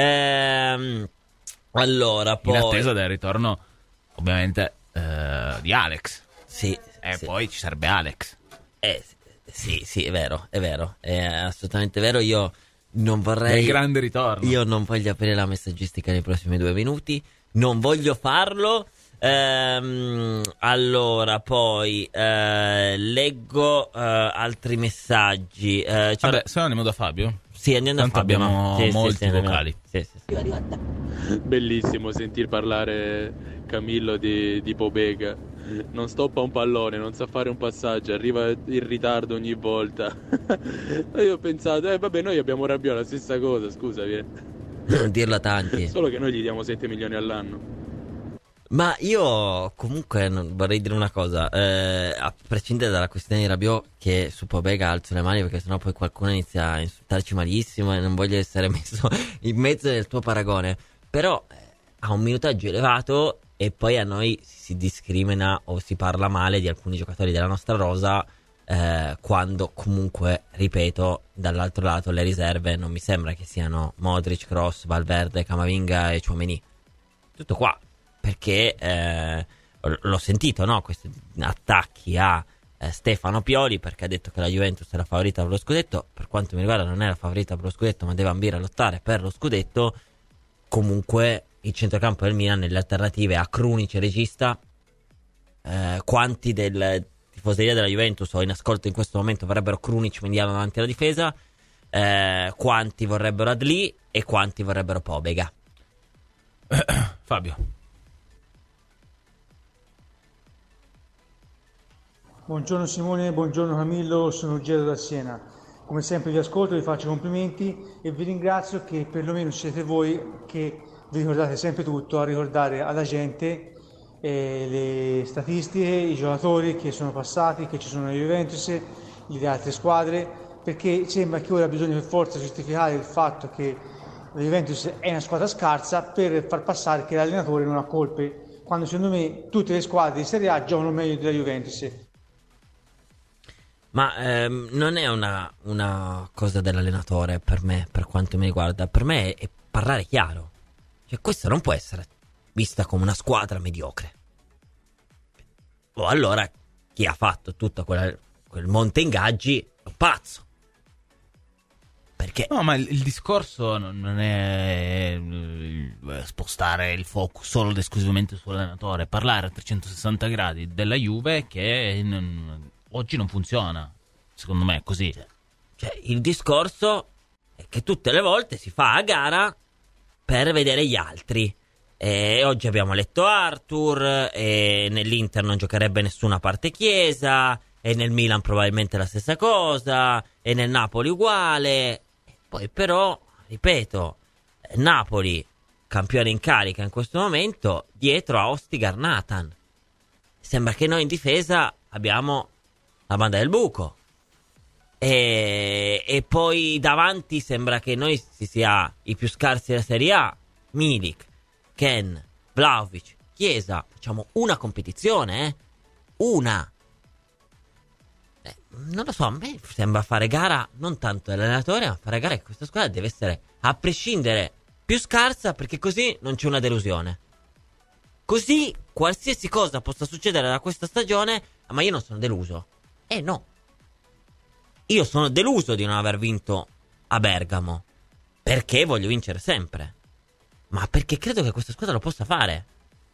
Allora, poi, in attesa del ritorno, ovviamente, di Alex. Sì. Poi ci sarebbe Alex. Sì, è vero. È assolutamente vero. Io non vorrei. Il grande ritorno. Io non voglio aprire la messaggistica nei prossimi 2 minuti. Non voglio farlo. Allora, poi leggo altri messaggi. Se no andiamo da Fabio. Sì, andiamo da Fabio. Abbiamo molti vocali. Sì. Bellissimo sentir parlare Camillo di Pobega. Non stoppa un pallone, non sa fare un passaggio, arriva in ritardo ogni volta. Io ho pensato, vabbè, noi abbiamo Rabiot, la stessa cosa, scusami. Non dirlo a tanti. Solo che noi gli diamo 7 milioni all'anno. Ma io comunque vorrei dire una cosa, a prescindere dalla questione di Rabiot, che su Pobega alzo le mani perché sennò poi qualcuno inizia a insultarci malissimo e non voglio essere messo in mezzo del tuo paragone, però ha un minutaggio elevato e poi a noi si discrimina o si parla male di alcuni giocatori della nostra rosa, quando comunque, ripeto, dall'altro lato le riserve non mi sembra che siano Modric, Kroos, Valverde, Camavinga e Tchouaméni. Tutto qua. Perché l'ho sentito, no? Questi attacchi a Stefano Pioli, perché ha detto che la Juventus è la favorita per lo scudetto. Per quanto mi riguarda non è la favorita per lo scudetto, ma deve ambire a lottare per lo scudetto. Comunque il centrocampo del Milan, nelle alternative a Krunic e regista, quanti del tifoseria della Juventus o in ascolto in questo momento vorrebbero Krunic Mediano davanti alla difesa, quanti vorrebbero Adli e quanti vorrebbero Pobega? Fabio. Buongiorno Simone, buongiorno Camillo, sono Gero da Siena. Come sempre vi ascolto, vi faccio complimenti e vi ringrazio che perlomeno siete voi che vi ricordate sempre tutto, a ricordare alla gente le statistiche, i giocatori che sono passati, che ci sono nella Juventus, le altre squadre, perché sembra che ora bisogna per forza giustificare il fatto che la Juventus è una squadra scarsa per far passare che l'allenatore non ha colpe, quando secondo me tutte le squadre di Serie A giocano meglio della Juventus. Ma non è una cosa dell'allenatore per me, per quanto mi riguarda. Per me è parlare chiaro. Cioè, questa non può essere vista come una squadra mediocre. O allora chi ha fatto tutto quel monte ingaggi è un pazzo. Perché? No, ma il discorso non è spostare il focus solo ed esclusivamente sull'allenatore, parlare a 360 gradi della Juve che oggi non funziona, secondo me è così. Cioè, il discorso è che tutte le volte si fa a gara per vedere gli altri. E oggi abbiamo letto Arthur, e nell'Inter non giocherebbe nessuna parte Chiesa, e nel Milan probabilmente la stessa cosa, e nel Napoli uguale. E poi però, ripeto, Napoli, campione in carica in questo momento, dietro a Ostigar Nathan. Sembra che noi in difesa abbiamo la banda del buco e poi davanti sembra che noi si sia i più scarsi della Serie A. Milik, Ken, Vlahovic, Chiesa, facciamo una competizione, una. Non lo so, a me sembra fare gara non tanto dell'allenatore, ma fare gara che questa squadra deve essere, a prescindere, più scarsa, perché così non c'è una delusione. Così qualsiasi cosa possa succedere da questa stagione, ma io non sono deluso. No, io sono deluso di non aver vinto a Bergamo, perché voglio vincere sempre, ma perché credo che questa squadra lo possa fare.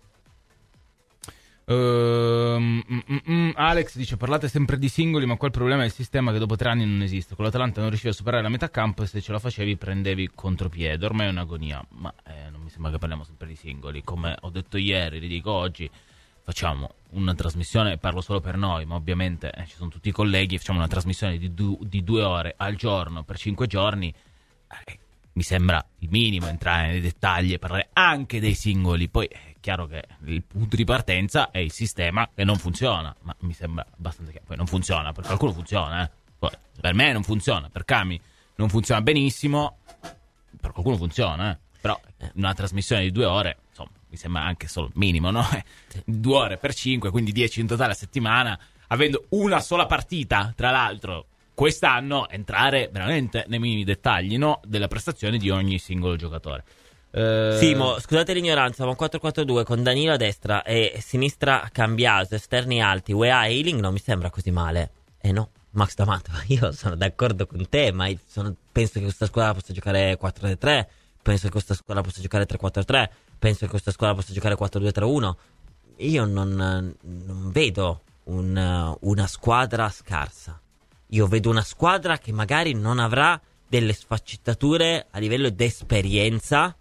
Alex dice: parlate sempre di singoli, ma qua il problema è il sistema che dopo 3 anni non esiste. Con l'Atalanta non riuscivi a superare la metà campo e se ce la facevi prendevi contropiede. Ormai è un'agonia. Ma non mi sembra che parliamo sempre di singoli. Come ho detto ieri, ridico oggi, facciamo una trasmissione, parlo solo per noi, ma ovviamente ci sono tutti i colleghi, facciamo una trasmissione di 2 ore al giorno per 5 giorni. mi sembra il minimo entrare nei dettagli e parlare anche dei singoli. Poi è chiaro che il punto di partenza è il sistema che non funziona, ma mi sembra abbastanza chiaro. Poi non funziona, per qualcuno funziona, Poi, per me non funziona, per Cami non funziona benissimo, per qualcuno funziona, Però una trasmissione di 2 ore, insomma, mi sembra anche solo il minimo, no? 2 ore per 5, quindi 10 in totale a settimana, avendo una sola partita, tra l'altro, quest'anno, entrare veramente nei minimi dettagli, no? Della prestazione di ogni singolo giocatore. Simo, scusate l'ignoranza, ma 4-4-2 con Danilo a destra e sinistra Cambiaso, esterni alti, UEA e Ealing non mi sembra così male. No, Max D'Amato, io sono d'accordo con te, ma penso che questa squadra possa giocare 4-3-3, penso che questa squadra possa giocare 3-4-3, penso che questa squadra possa giocare 4-2-3-1. Io non vedo una squadra scarsa. Io vedo una squadra che magari non avrà delle sfaccettature a livello di esperienza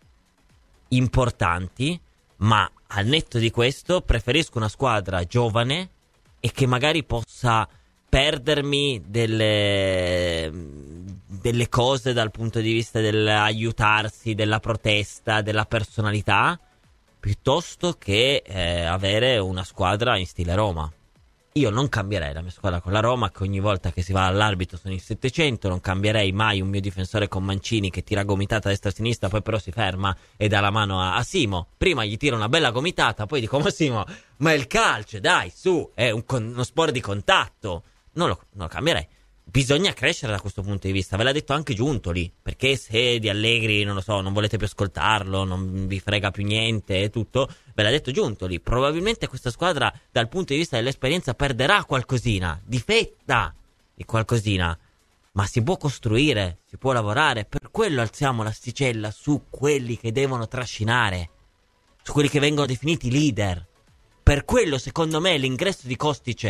importanti, ma al netto di questo preferisco una squadra giovane e che magari possa perdermi delle cose dal punto di vista dell'aiutarsi, della protesta, della personalità, piuttosto che avere una squadra in stile Roma. Io non cambierei la mia squadra con la Roma, che ogni volta che si va all'arbitro sono in 700. Non cambierei mai un mio difensore con Mancini che tira gomitata a destra e a sinistra, poi però si ferma e dà la mano a Simo. Prima gli tira una bella gomitata, poi dico: ma Simo, ma è il calcio, dai, su, è uno sport di contatto. Non lo cambierei. Bisogna crescere da questo punto di vista. Ve l'ha detto anche Giuntoli, perché se di Allegri, non lo so, non volete più ascoltarlo, non vi frega più niente e tutto, ve l'ha detto Giuntoli. Probabilmente questa squadra dal punto di vista dell'esperienza perderà qualcosina, difetta di qualcosina, ma si può costruire, si può lavorare. Per quello alziamo l'asticella su quelli che devono trascinare, su quelli che vengono definiti leader. Per quello secondo me l'ingresso di Kostic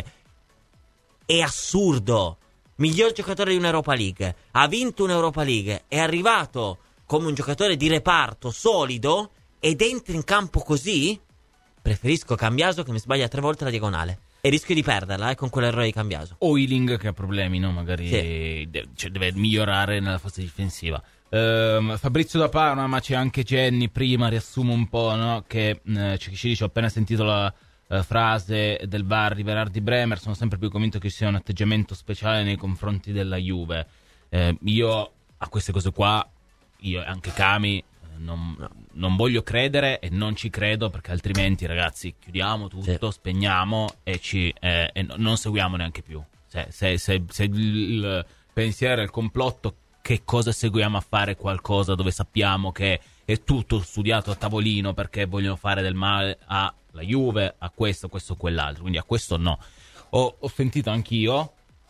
è assurdo. Miglior giocatore di un'Europa League, ha vinto un'Europa League, è arrivato come un giocatore di reparto solido ed entra in campo così. Preferisco Cambiaso che mi sbaglia 3 volte la diagonale e rischio di perderla con quell'errore di Cambiaso. O Ealing che ha problemi, no? Magari sì. Deve migliorare nella fase difensiva. Fabrizio da Parma, ma c'è anche Jenny. Prima riassumo un po', no? Che c'è chi ci dice: ho appena sentito la frase del VAR di Berardi Bremer, sono sempre più convinto che ci sia un atteggiamento speciale nei confronti della Juve. Io a queste cose qua, io e anche Cami non voglio credere e non ci credo, perché altrimenti, ragazzi, chiudiamo tutto, spegniamo e non seguiamo neanche più. Se il pensiero è il complotto, che cosa seguiamo a fare qualcosa dove sappiamo che è tutto studiato a tavolino perché vogliono fare del male alla Juve, a questo o quell'altro. Quindi a questo no. Ho sentito anch'io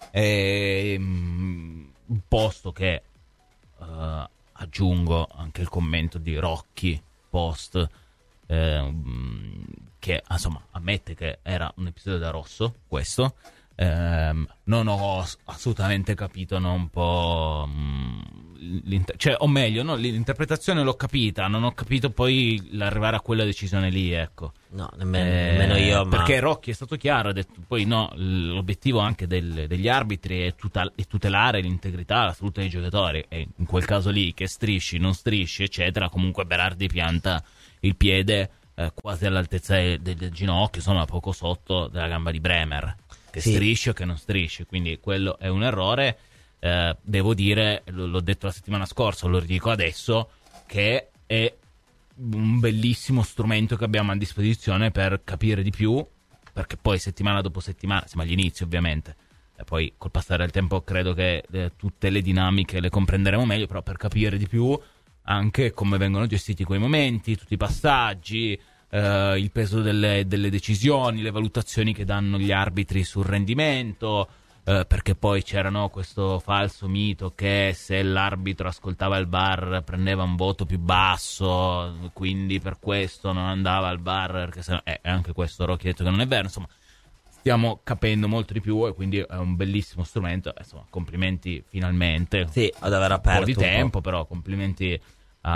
posto che aggiungo anche il commento di Rocchi post che insomma ammette che era un episodio da rosso questo. Non ho assolutamente capito, no, un po' cioè, o meglio, no, l'interpretazione l'ho capita, non ho capito poi l'arrivare a quella decisione lì, ecco. No, nemmeno io, perché Rocchi è stato chiaro, ha detto poi no, l'obiettivo anche degli arbitri è tutelare l'integrità, la salute dei giocatori, e in quel caso lì, che strisci, non strisci, eccetera, comunque Berardi pianta il piede quasi all'altezza del ginocchio, insomma poco sotto della gamba di Bremer, che strisce o che non strisce, quindi quello è un errore. Devo dire, l'ho detto la settimana scorsa, lo ridico adesso, che è un bellissimo strumento che abbiamo a disposizione per capire di più, perché poi settimana dopo settimana, siamo agli inizi ovviamente, e poi col passare del tempo credo che tutte le dinamiche le comprenderemo meglio, però per capire di più anche come vengono gestiti quei momenti, tutti i passaggi, il peso delle decisioni, le valutazioni che danno gli arbitri sul rendimento, perché poi c'era questo falso mito che se l'arbitro ascoltava il VAR prendeva un voto più basso, quindi per questo non andava al VAR, perché se no, anche questo Rocchi ha detto che non è vero. Insomma, stiamo capendo molto di più e quindi è un bellissimo strumento. Insomma, complimenti finalmente. Sì, ad aver aperto un po' di tempo, però complimenti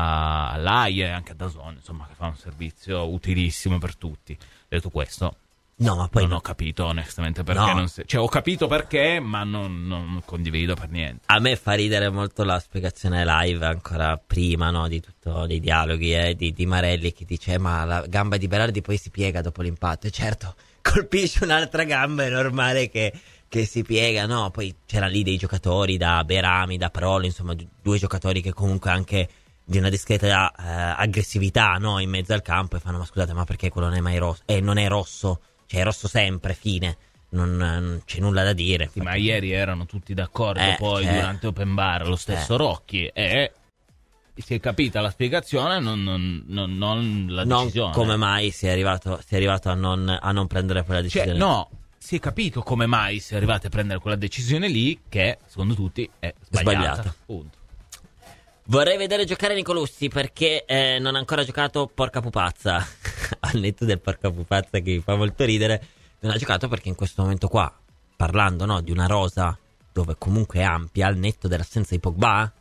all'AIE e anche a DAZN, insomma, che fa un servizio utilissimo per tutti. Detto questo, No, ma poi non ho capito onestamente perché no. Cioè ho capito perché, ma non condivido per niente. A me fa ridere molto la spiegazione live ancora prima, no, di tutto, dei dialoghi di Marelli, che dice ma la gamba di Berardi poi si piega dopo l'impatto. E certo, colpisce un'altra gamba, è normale che si piega, no? Poi c'era lì dei giocatori da Berami, da Prolo, insomma 2 giocatori che comunque anche di una discreta aggressività, no, in mezzo al campo, e fanno ma scusate, ma perché quello non è mai rosso? Non è rosso, cioè è rosso sempre, fine, non c'è nulla da dire. Sì, ma ieri erano tutti d'accordo poi durante Open Bar, lo stesso Rocchi, e si è capita la spiegazione, non la decisione. Non come mai si è arrivato a non prendere quella decisione. Cioè, no, si è capito come mai si è arrivati a prendere quella decisione lì, che secondo tutti è sbagliata. Punto. Vorrei vedere giocare Nicolussi perché non ha ancora giocato porca pupazza. Al netto del porca pupazza che mi fa molto ridere, non ha giocato perché in questo momento qua, parlando, no, di una rosa dove comunque è ampia, al netto dell'assenza di Pogba,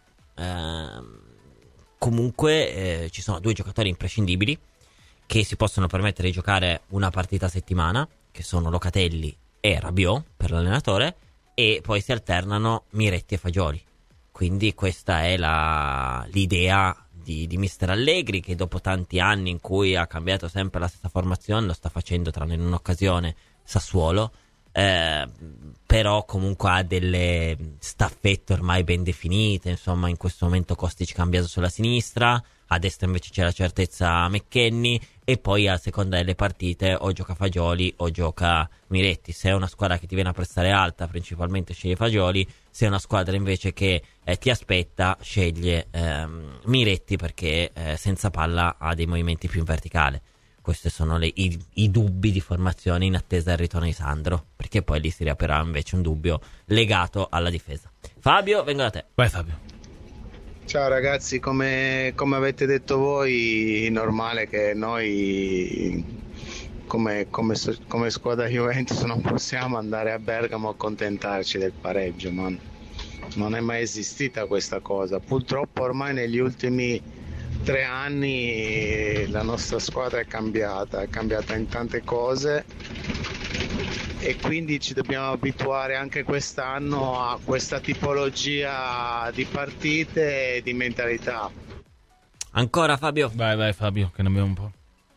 comunque ci sono 2 giocatori imprescindibili che si possono permettere di giocare una partita a settimana, che sono Locatelli e Rabiot per l'allenatore, e poi si alternano Miretti e Fagioli. Quindi questa è l'idea di mister Allegri, che dopo tanti anni in cui ha cambiato sempre la stessa formazione, lo sta facendo tranne in un'occasione Sassuolo, però comunque ha delle staffette ormai ben definite. Insomma, in questo momento Kostic cambiato sulla sinistra, a destra invece c'è la certezza McKennie, e poi a seconda delle partite o gioca Fagioli o gioca Miretti. Se è una squadra che ti viene a prestare alta, principalmente sceglie Fagioli; se è una squadra invece che ti aspetta, sceglie Miretti, perché senza palla ha dei movimenti più in verticale. Questi sono i dubbi di formazione in attesa del ritorno di Sandro, perché poi lì si riaprirà invece un dubbio legato alla difesa. Fabio, vengo da te. Vai Fabio. Ciao ragazzi, come avete detto voi, è normale che noi come squadra Juventus non possiamo andare a Bergamo a accontentarci del pareggio, ma non è mai esistita questa cosa. Purtroppo ormai negli ultimi 3 anni la nostra squadra è cambiata in tante cose, e quindi ci dobbiamo abituare anche quest'anno a questa tipologia di partite e di mentalità. Ancora Fabio? Vai Fabio, che ne abbiamo un po'.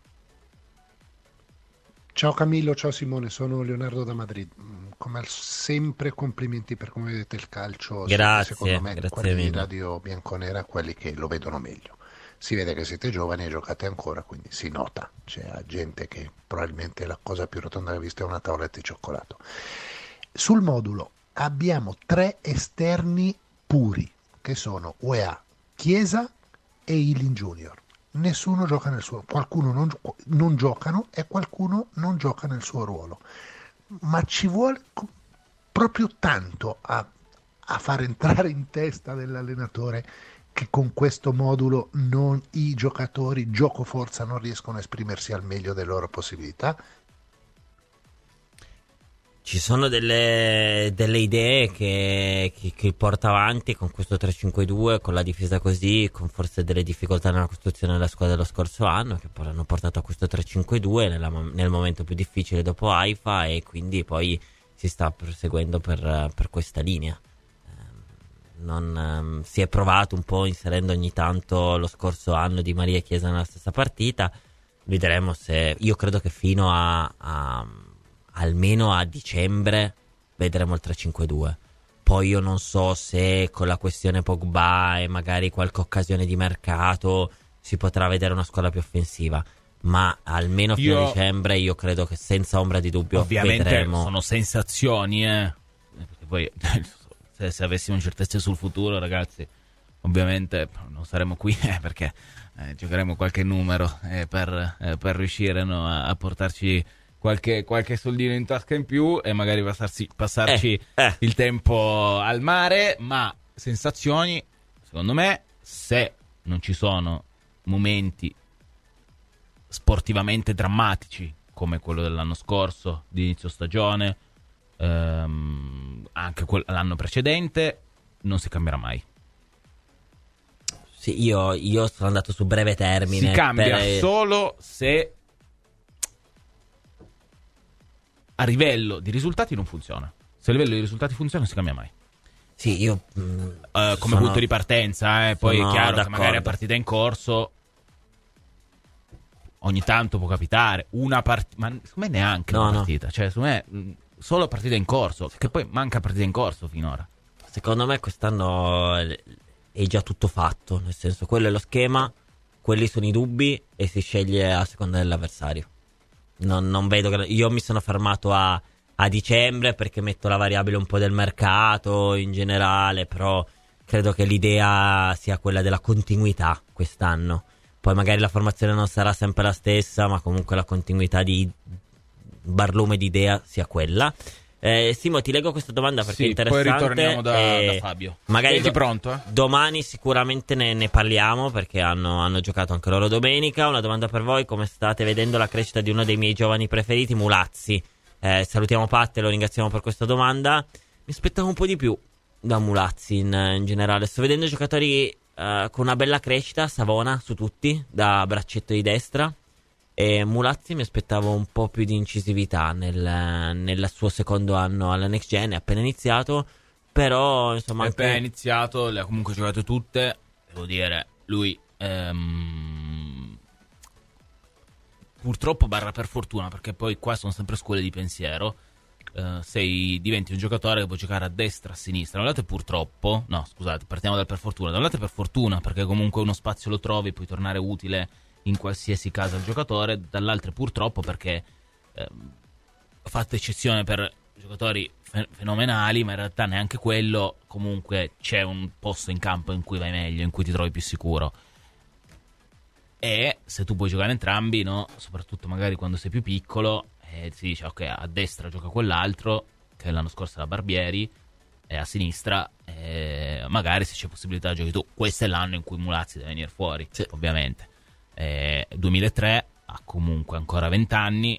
Ciao Camillo, ciao Simone, sono Leonardo da Madrid. Come sempre complimenti per come vedete il calcio. Grazie, secondo me grazie quelli mille. di Radio Bianconera, quelli che lo vedono meglio. Si vede che siete giovani e giocate ancora, quindi si nota. C'è gente che probabilmente la cosa più rotonda che ha visto è una tavoletta di cioccolato. Sul modulo abbiamo 3 esterni puri, che sono UEA, Chiesa e Ilin Junior. Nessuno gioca nel suo, qualcuno non giocano e qualcuno non gioca nel suo ruolo. Ma ci vuole proprio tanto a far entrare in testa dell'allenatore che con questo modulo i giocatori gioco forza non riescono a esprimersi al meglio delle loro possibilità. Ci sono delle idee che porta avanti con questo 3-5-2, con la difesa così, con forse delle difficoltà nella costruzione della squadra dello scorso anno, che poi hanno portato a questo 3-5-2 nel momento più difficile dopo Haifa, e quindi poi si sta proseguendo per questa linea. Si è provato un po' inserendo ogni tanto lo scorso anno Di Maria e Chiesa nella stessa partita. Vedremo se, io credo che fino almeno a dicembre vedremo il 3-5-2. Poi io non so se con la questione Pogba e magari qualche occasione di mercato si potrà vedere una squadra più offensiva, ma almeno fino a dicembre io credo che senza ombra di dubbio ovviamente vedremo. Sono sensazioni, perché poi se avessimo certezze sul futuro, ragazzi, ovviamente non saremo qui perché giocheremo qualche numero per riuscire a portarci qualche soldino in tasca in più e magari passarci il tempo al mare. Ma sensazioni, secondo me, se non ci sono momenti sportivamente drammatici come quello dell'anno scorso di inizio stagione, anche l'anno precedente, non si cambierà mai. Sì, io sono andato su breve termine. Si cambia solo se a livello di risultati non funziona. Se a livello di risultati funziona non si cambia mai. Sì, io come punto di partenza, poi è chiaro che magari a partita in corso ogni tanto può capitare una partita, ma secondo me neanche una partita, cioè secondo me solo partita in corso, che poi manca partita in corso finora. Secondo me quest'anno è già tutto fatto, nel senso, quello è lo schema, quelli sono i dubbi e si sceglie a seconda dell'avversario. Non vedo che... Io mi sono fermato a dicembre perché metto la variabile un po' del mercato in generale, però credo che l'idea sia quella della continuità quest'anno. Poi magari la formazione non sarà sempre la stessa, ma comunque la continuità di barlume di idea sia quella. Simo, ti leggo questa domanda perché è interessante. Poi ritorniamo da Fabio. Magari pronto? Domani sicuramente ne parliamo perché hanno giocato anche loro domenica. Una domanda per voi: come state vedendo la crescita di uno dei miei giovani preferiti, Mulazzi? Salutiamo Pat e lo ringraziamo per questa domanda. Mi aspettavo un po' di più da Mulazzi in generale. Sto vedendo giocatori con una bella crescita, Savona su tutti, da braccetto di destra. E Mulazzi mi aspettavo un po' più di incisività nel suo secondo anno alla Next Gen. È appena iniziato, però insomma è appena iniziato, le ha comunque giocate tutte. Devo dire, lui purtroppo barra per fortuna, perché poi qua sono sempre scuole di pensiero. Diventi un giocatore che può giocare a destra, a sinistra. Da un lato purtroppo, no scusate, partiamo dal per fortuna. Da un lato per fortuna, perché comunque uno spazio lo trovi, puoi tornare utile in qualsiasi caso al giocatore. Dall'altro purtroppo perché ho fatto eccezione per giocatori fenomenali, ma in realtà neanche quello. Comunque c'è un posto in campo in cui vai meglio, in cui ti trovi più sicuro. E se tu puoi giocare entrambi, no? Soprattutto magari quando sei più piccolo, si dice ok, a destra gioca quell'altro, che l'anno scorso era Barbieri, e a sinistra magari se c'è possibilità giochi tu. Questo è l'anno in cui Mulazzi deve venire fuori, sì, ovviamente. 2003, ha comunque ancora 20 anni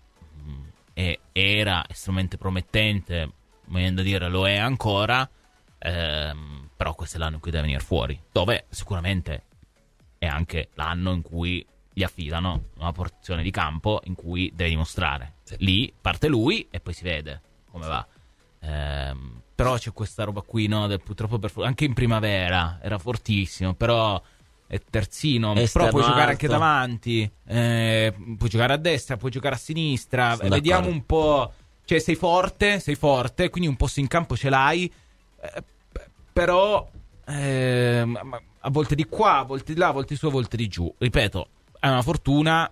e era estremamente promettente, voglio dire, lo è ancora, però questo è l'anno in cui deve venire fuori, dove sicuramente è anche l'anno in cui gli affidano una porzione di campo in cui deve dimostrare. Sì. Lì parte lui e poi si vede come va. Però c'è questa roba qui, no? Purtroppo anche in primavera era fortissimo, però è terzino, però puoi giocare anche davanti, puoi giocare a destra, puoi giocare a sinistra. Vediamo un po', cioè sei forte, quindi un posto in campo ce l'hai, però a volte di qua, a volte di là, a volte di su, a volte di giù. Ripeto, è una fortuna,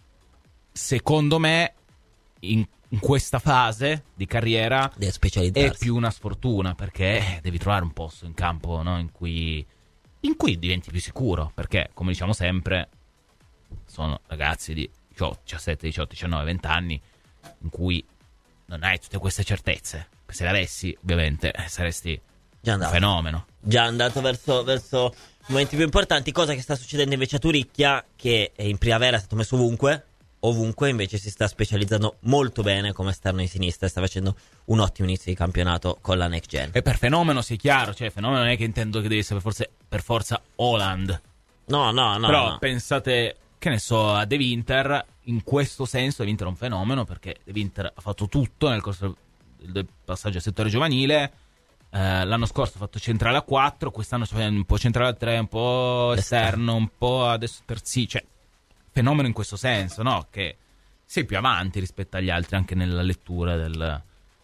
secondo me, in questa fase di carriera è più una sfortuna, perché devi trovare un posto in campo, no? in cui diventi più sicuro, perché come diciamo sempre sono ragazzi di 17, 18, 19, 20 anni in cui non hai tutte queste certezze. Se le avessi, ovviamente saresti un fenomeno, già andato verso momenti più importanti, cosa che sta succedendo invece a Turicchia, che in primavera è stato messo ovunque invece si sta specializzando molto bene come esterno di sinistra e sta facendo un ottimo inizio di campionato con la Next Gen. E per fenomeno sia chiaro, cioè fenomeno non è che intendo che deve essere per forza Haaland. No. Però pensate, che ne so, a De Winter, in questo senso De Winter è un fenomeno, perché De Winter ha fatto tutto nel corso del passaggio al settore giovanile. L'anno scorso ha fatto centrale a 4, quest'anno sta facendo un po' centrale a 3, un po' esterno, un po' adesso terzi, cioè fenomeno in questo senso, no? Che sei più avanti rispetto agli altri anche nella lettura del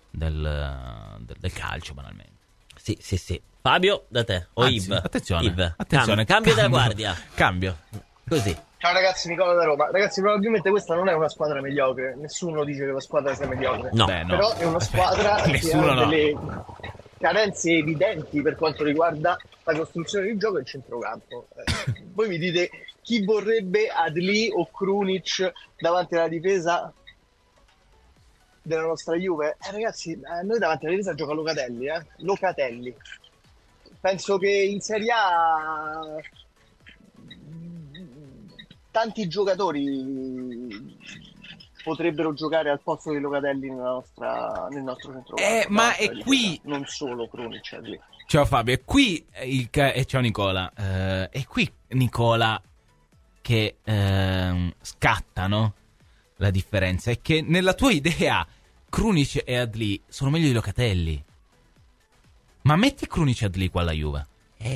calcio, banalmente. Sì. Fabio, da te. Attenzione, cambio della guardia. Cambio. Così. Ciao ragazzi, Nicola da Roma. Ragazzi, probabilmente questa non è una squadra mediocre. Nessuno dice che la squadra sia mediocre. No. Però è una squadra che ha delle carenze evidenti per quanto riguarda la costruzione di gioco e il centrocampo. Voi mi dite chi vorrebbe Adli o Krunic davanti alla difesa della nostra Juve? Ragazzi, noi davanti alla difesa gioca Locatelli. Penso che in Serie A tanti giocatori potrebbero giocare al posto di Locatelli nel nostro centrocampo. Ma è qui non solo Krunic lì. Ciao Fabio, è qui e ciao Nicola. È qui Nicola che scatta, no? La differenza è che nella tua idea Krunic e Adli sono meglio di Locatelli. Ma metti Krunic e Adli qua alla Juve.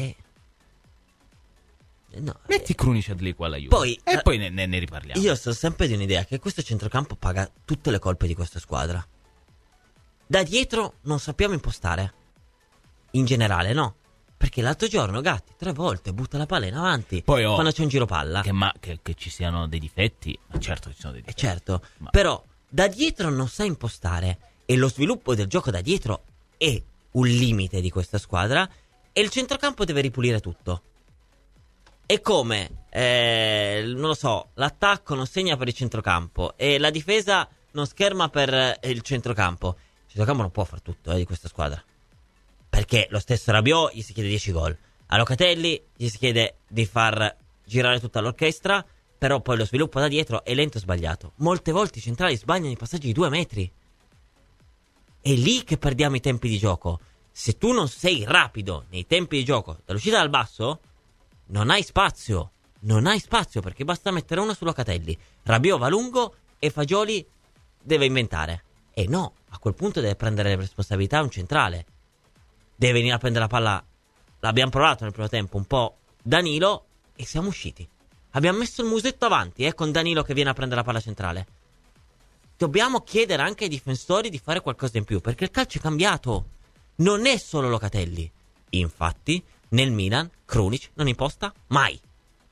Metti Krunic e Adli qua alla Juve. Poi ne riparliamo. Io sono sempre di un'idea che questo centrocampo paga tutte le colpe di questa squadra. Da dietro non sappiamo impostare. In generale, no. Perché l'altro giorno Gatti 3 volte butta la palla in avanti quando c'è un giro palla. Che ci siano dei difetti, ma certo ci sono dei difetti. Certo, però da dietro non sa impostare e lo sviluppo del gioco da dietro è un limite di questa squadra e il centrocampo deve ripulire tutto. È come, non lo so, l'attacco non segna per il centrocampo e la difesa non scherma per il centrocampo. Il centrocampo non può fare tutto di questa squadra. Perché lo stesso Rabiot gli si chiede 10 gol. A Locatelli gli si chiede di far girare tutta l'orchestra, però poi lo sviluppo da dietro è lento e sbagliato. Molte volte i centrali sbagliano i passaggi di 2 metri. È lì che perdiamo i tempi di gioco. Se tu non sei rapido nei tempi di gioco dall'uscita dal basso, non hai spazio. Non hai spazio perché basta mettere uno su Locatelli. Rabiot va lungo e Fagioli deve inventare. E no, a quel punto deve prendere le responsabilità un centrale. Deve venire a prendere la palla. L'abbiamo provato nel primo tempo un po' Danilo e siamo usciti. Abbiamo messo il musetto avanti con Danilo che viene a prendere la palla centrale. Dobbiamo chiedere anche ai difensori di fare qualcosa in più perché il calcio è cambiato. Non è solo Locatelli. Infatti nel Milan Krunic non imposta mai.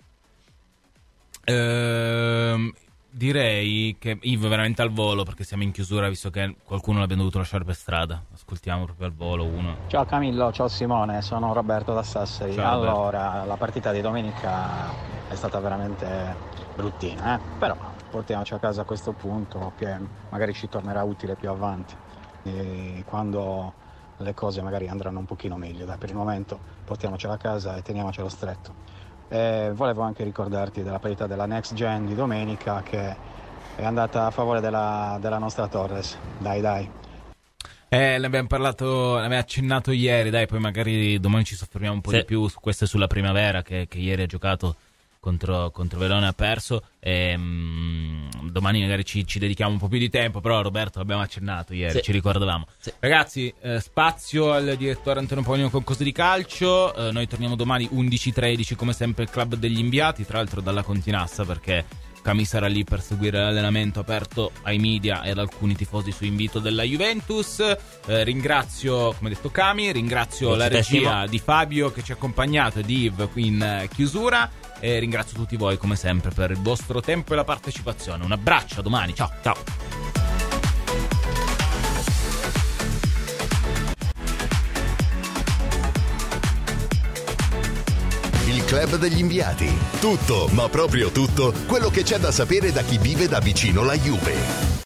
Direi che Yves veramente al volo perché siamo in chiusura visto che qualcuno l'abbiamo dovuto lasciare per strada. Ascoltiamo proprio al volo uno. Ciao Camillo, ciao Simone, sono Roberto da Sassari. Ciao, allora, la partita di domenica è stata veramente bruttina, però portiamoci a casa a questo punto che magari ci tornerà utile più avanti e quando le cose magari andranno un pochino meglio. Dai, per il momento portiamocela a casa e teniamocelo stretto. Volevo anche ricordarti della partita della Next Gen di domenica che è andata a favore della nostra Torres. Dai. Ne abbiamo parlato, ne abbiamo accennato ieri, dai, poi magari domani ci soffermiamo un po' di più su questa e sulla Primavera che ieri ha giocato contro Verona e ha perso. Domani magari ci dedichiamo un po' più di tempo, però Roberto l'abbiamo accennato ieri, ci ricordavamo. Ragazzi, spazio al direttore Antonio Pogno con Cose di Calcio. Noi torniamo domani 11:13 come sempre il club degli inviati, tra l'altro dalla Continassa perché Cami sarà lì per seguire l'allenamento aperto ai media e ad alcuni tifosi su invito della Juventus. Ringrazio, come detto Cami, ringrazio la regia di Fabio che ci ha accompagnato e di Yves qui in chiusura e ringrazio tutti voi come sempre per il vostro tempo e la partecipazione. Un abbraccio, a domani, ciao. Il club degli inviati. Tutto, ma proprio tutto, quello che c'è da sapere da chi vive da vicino la Juve.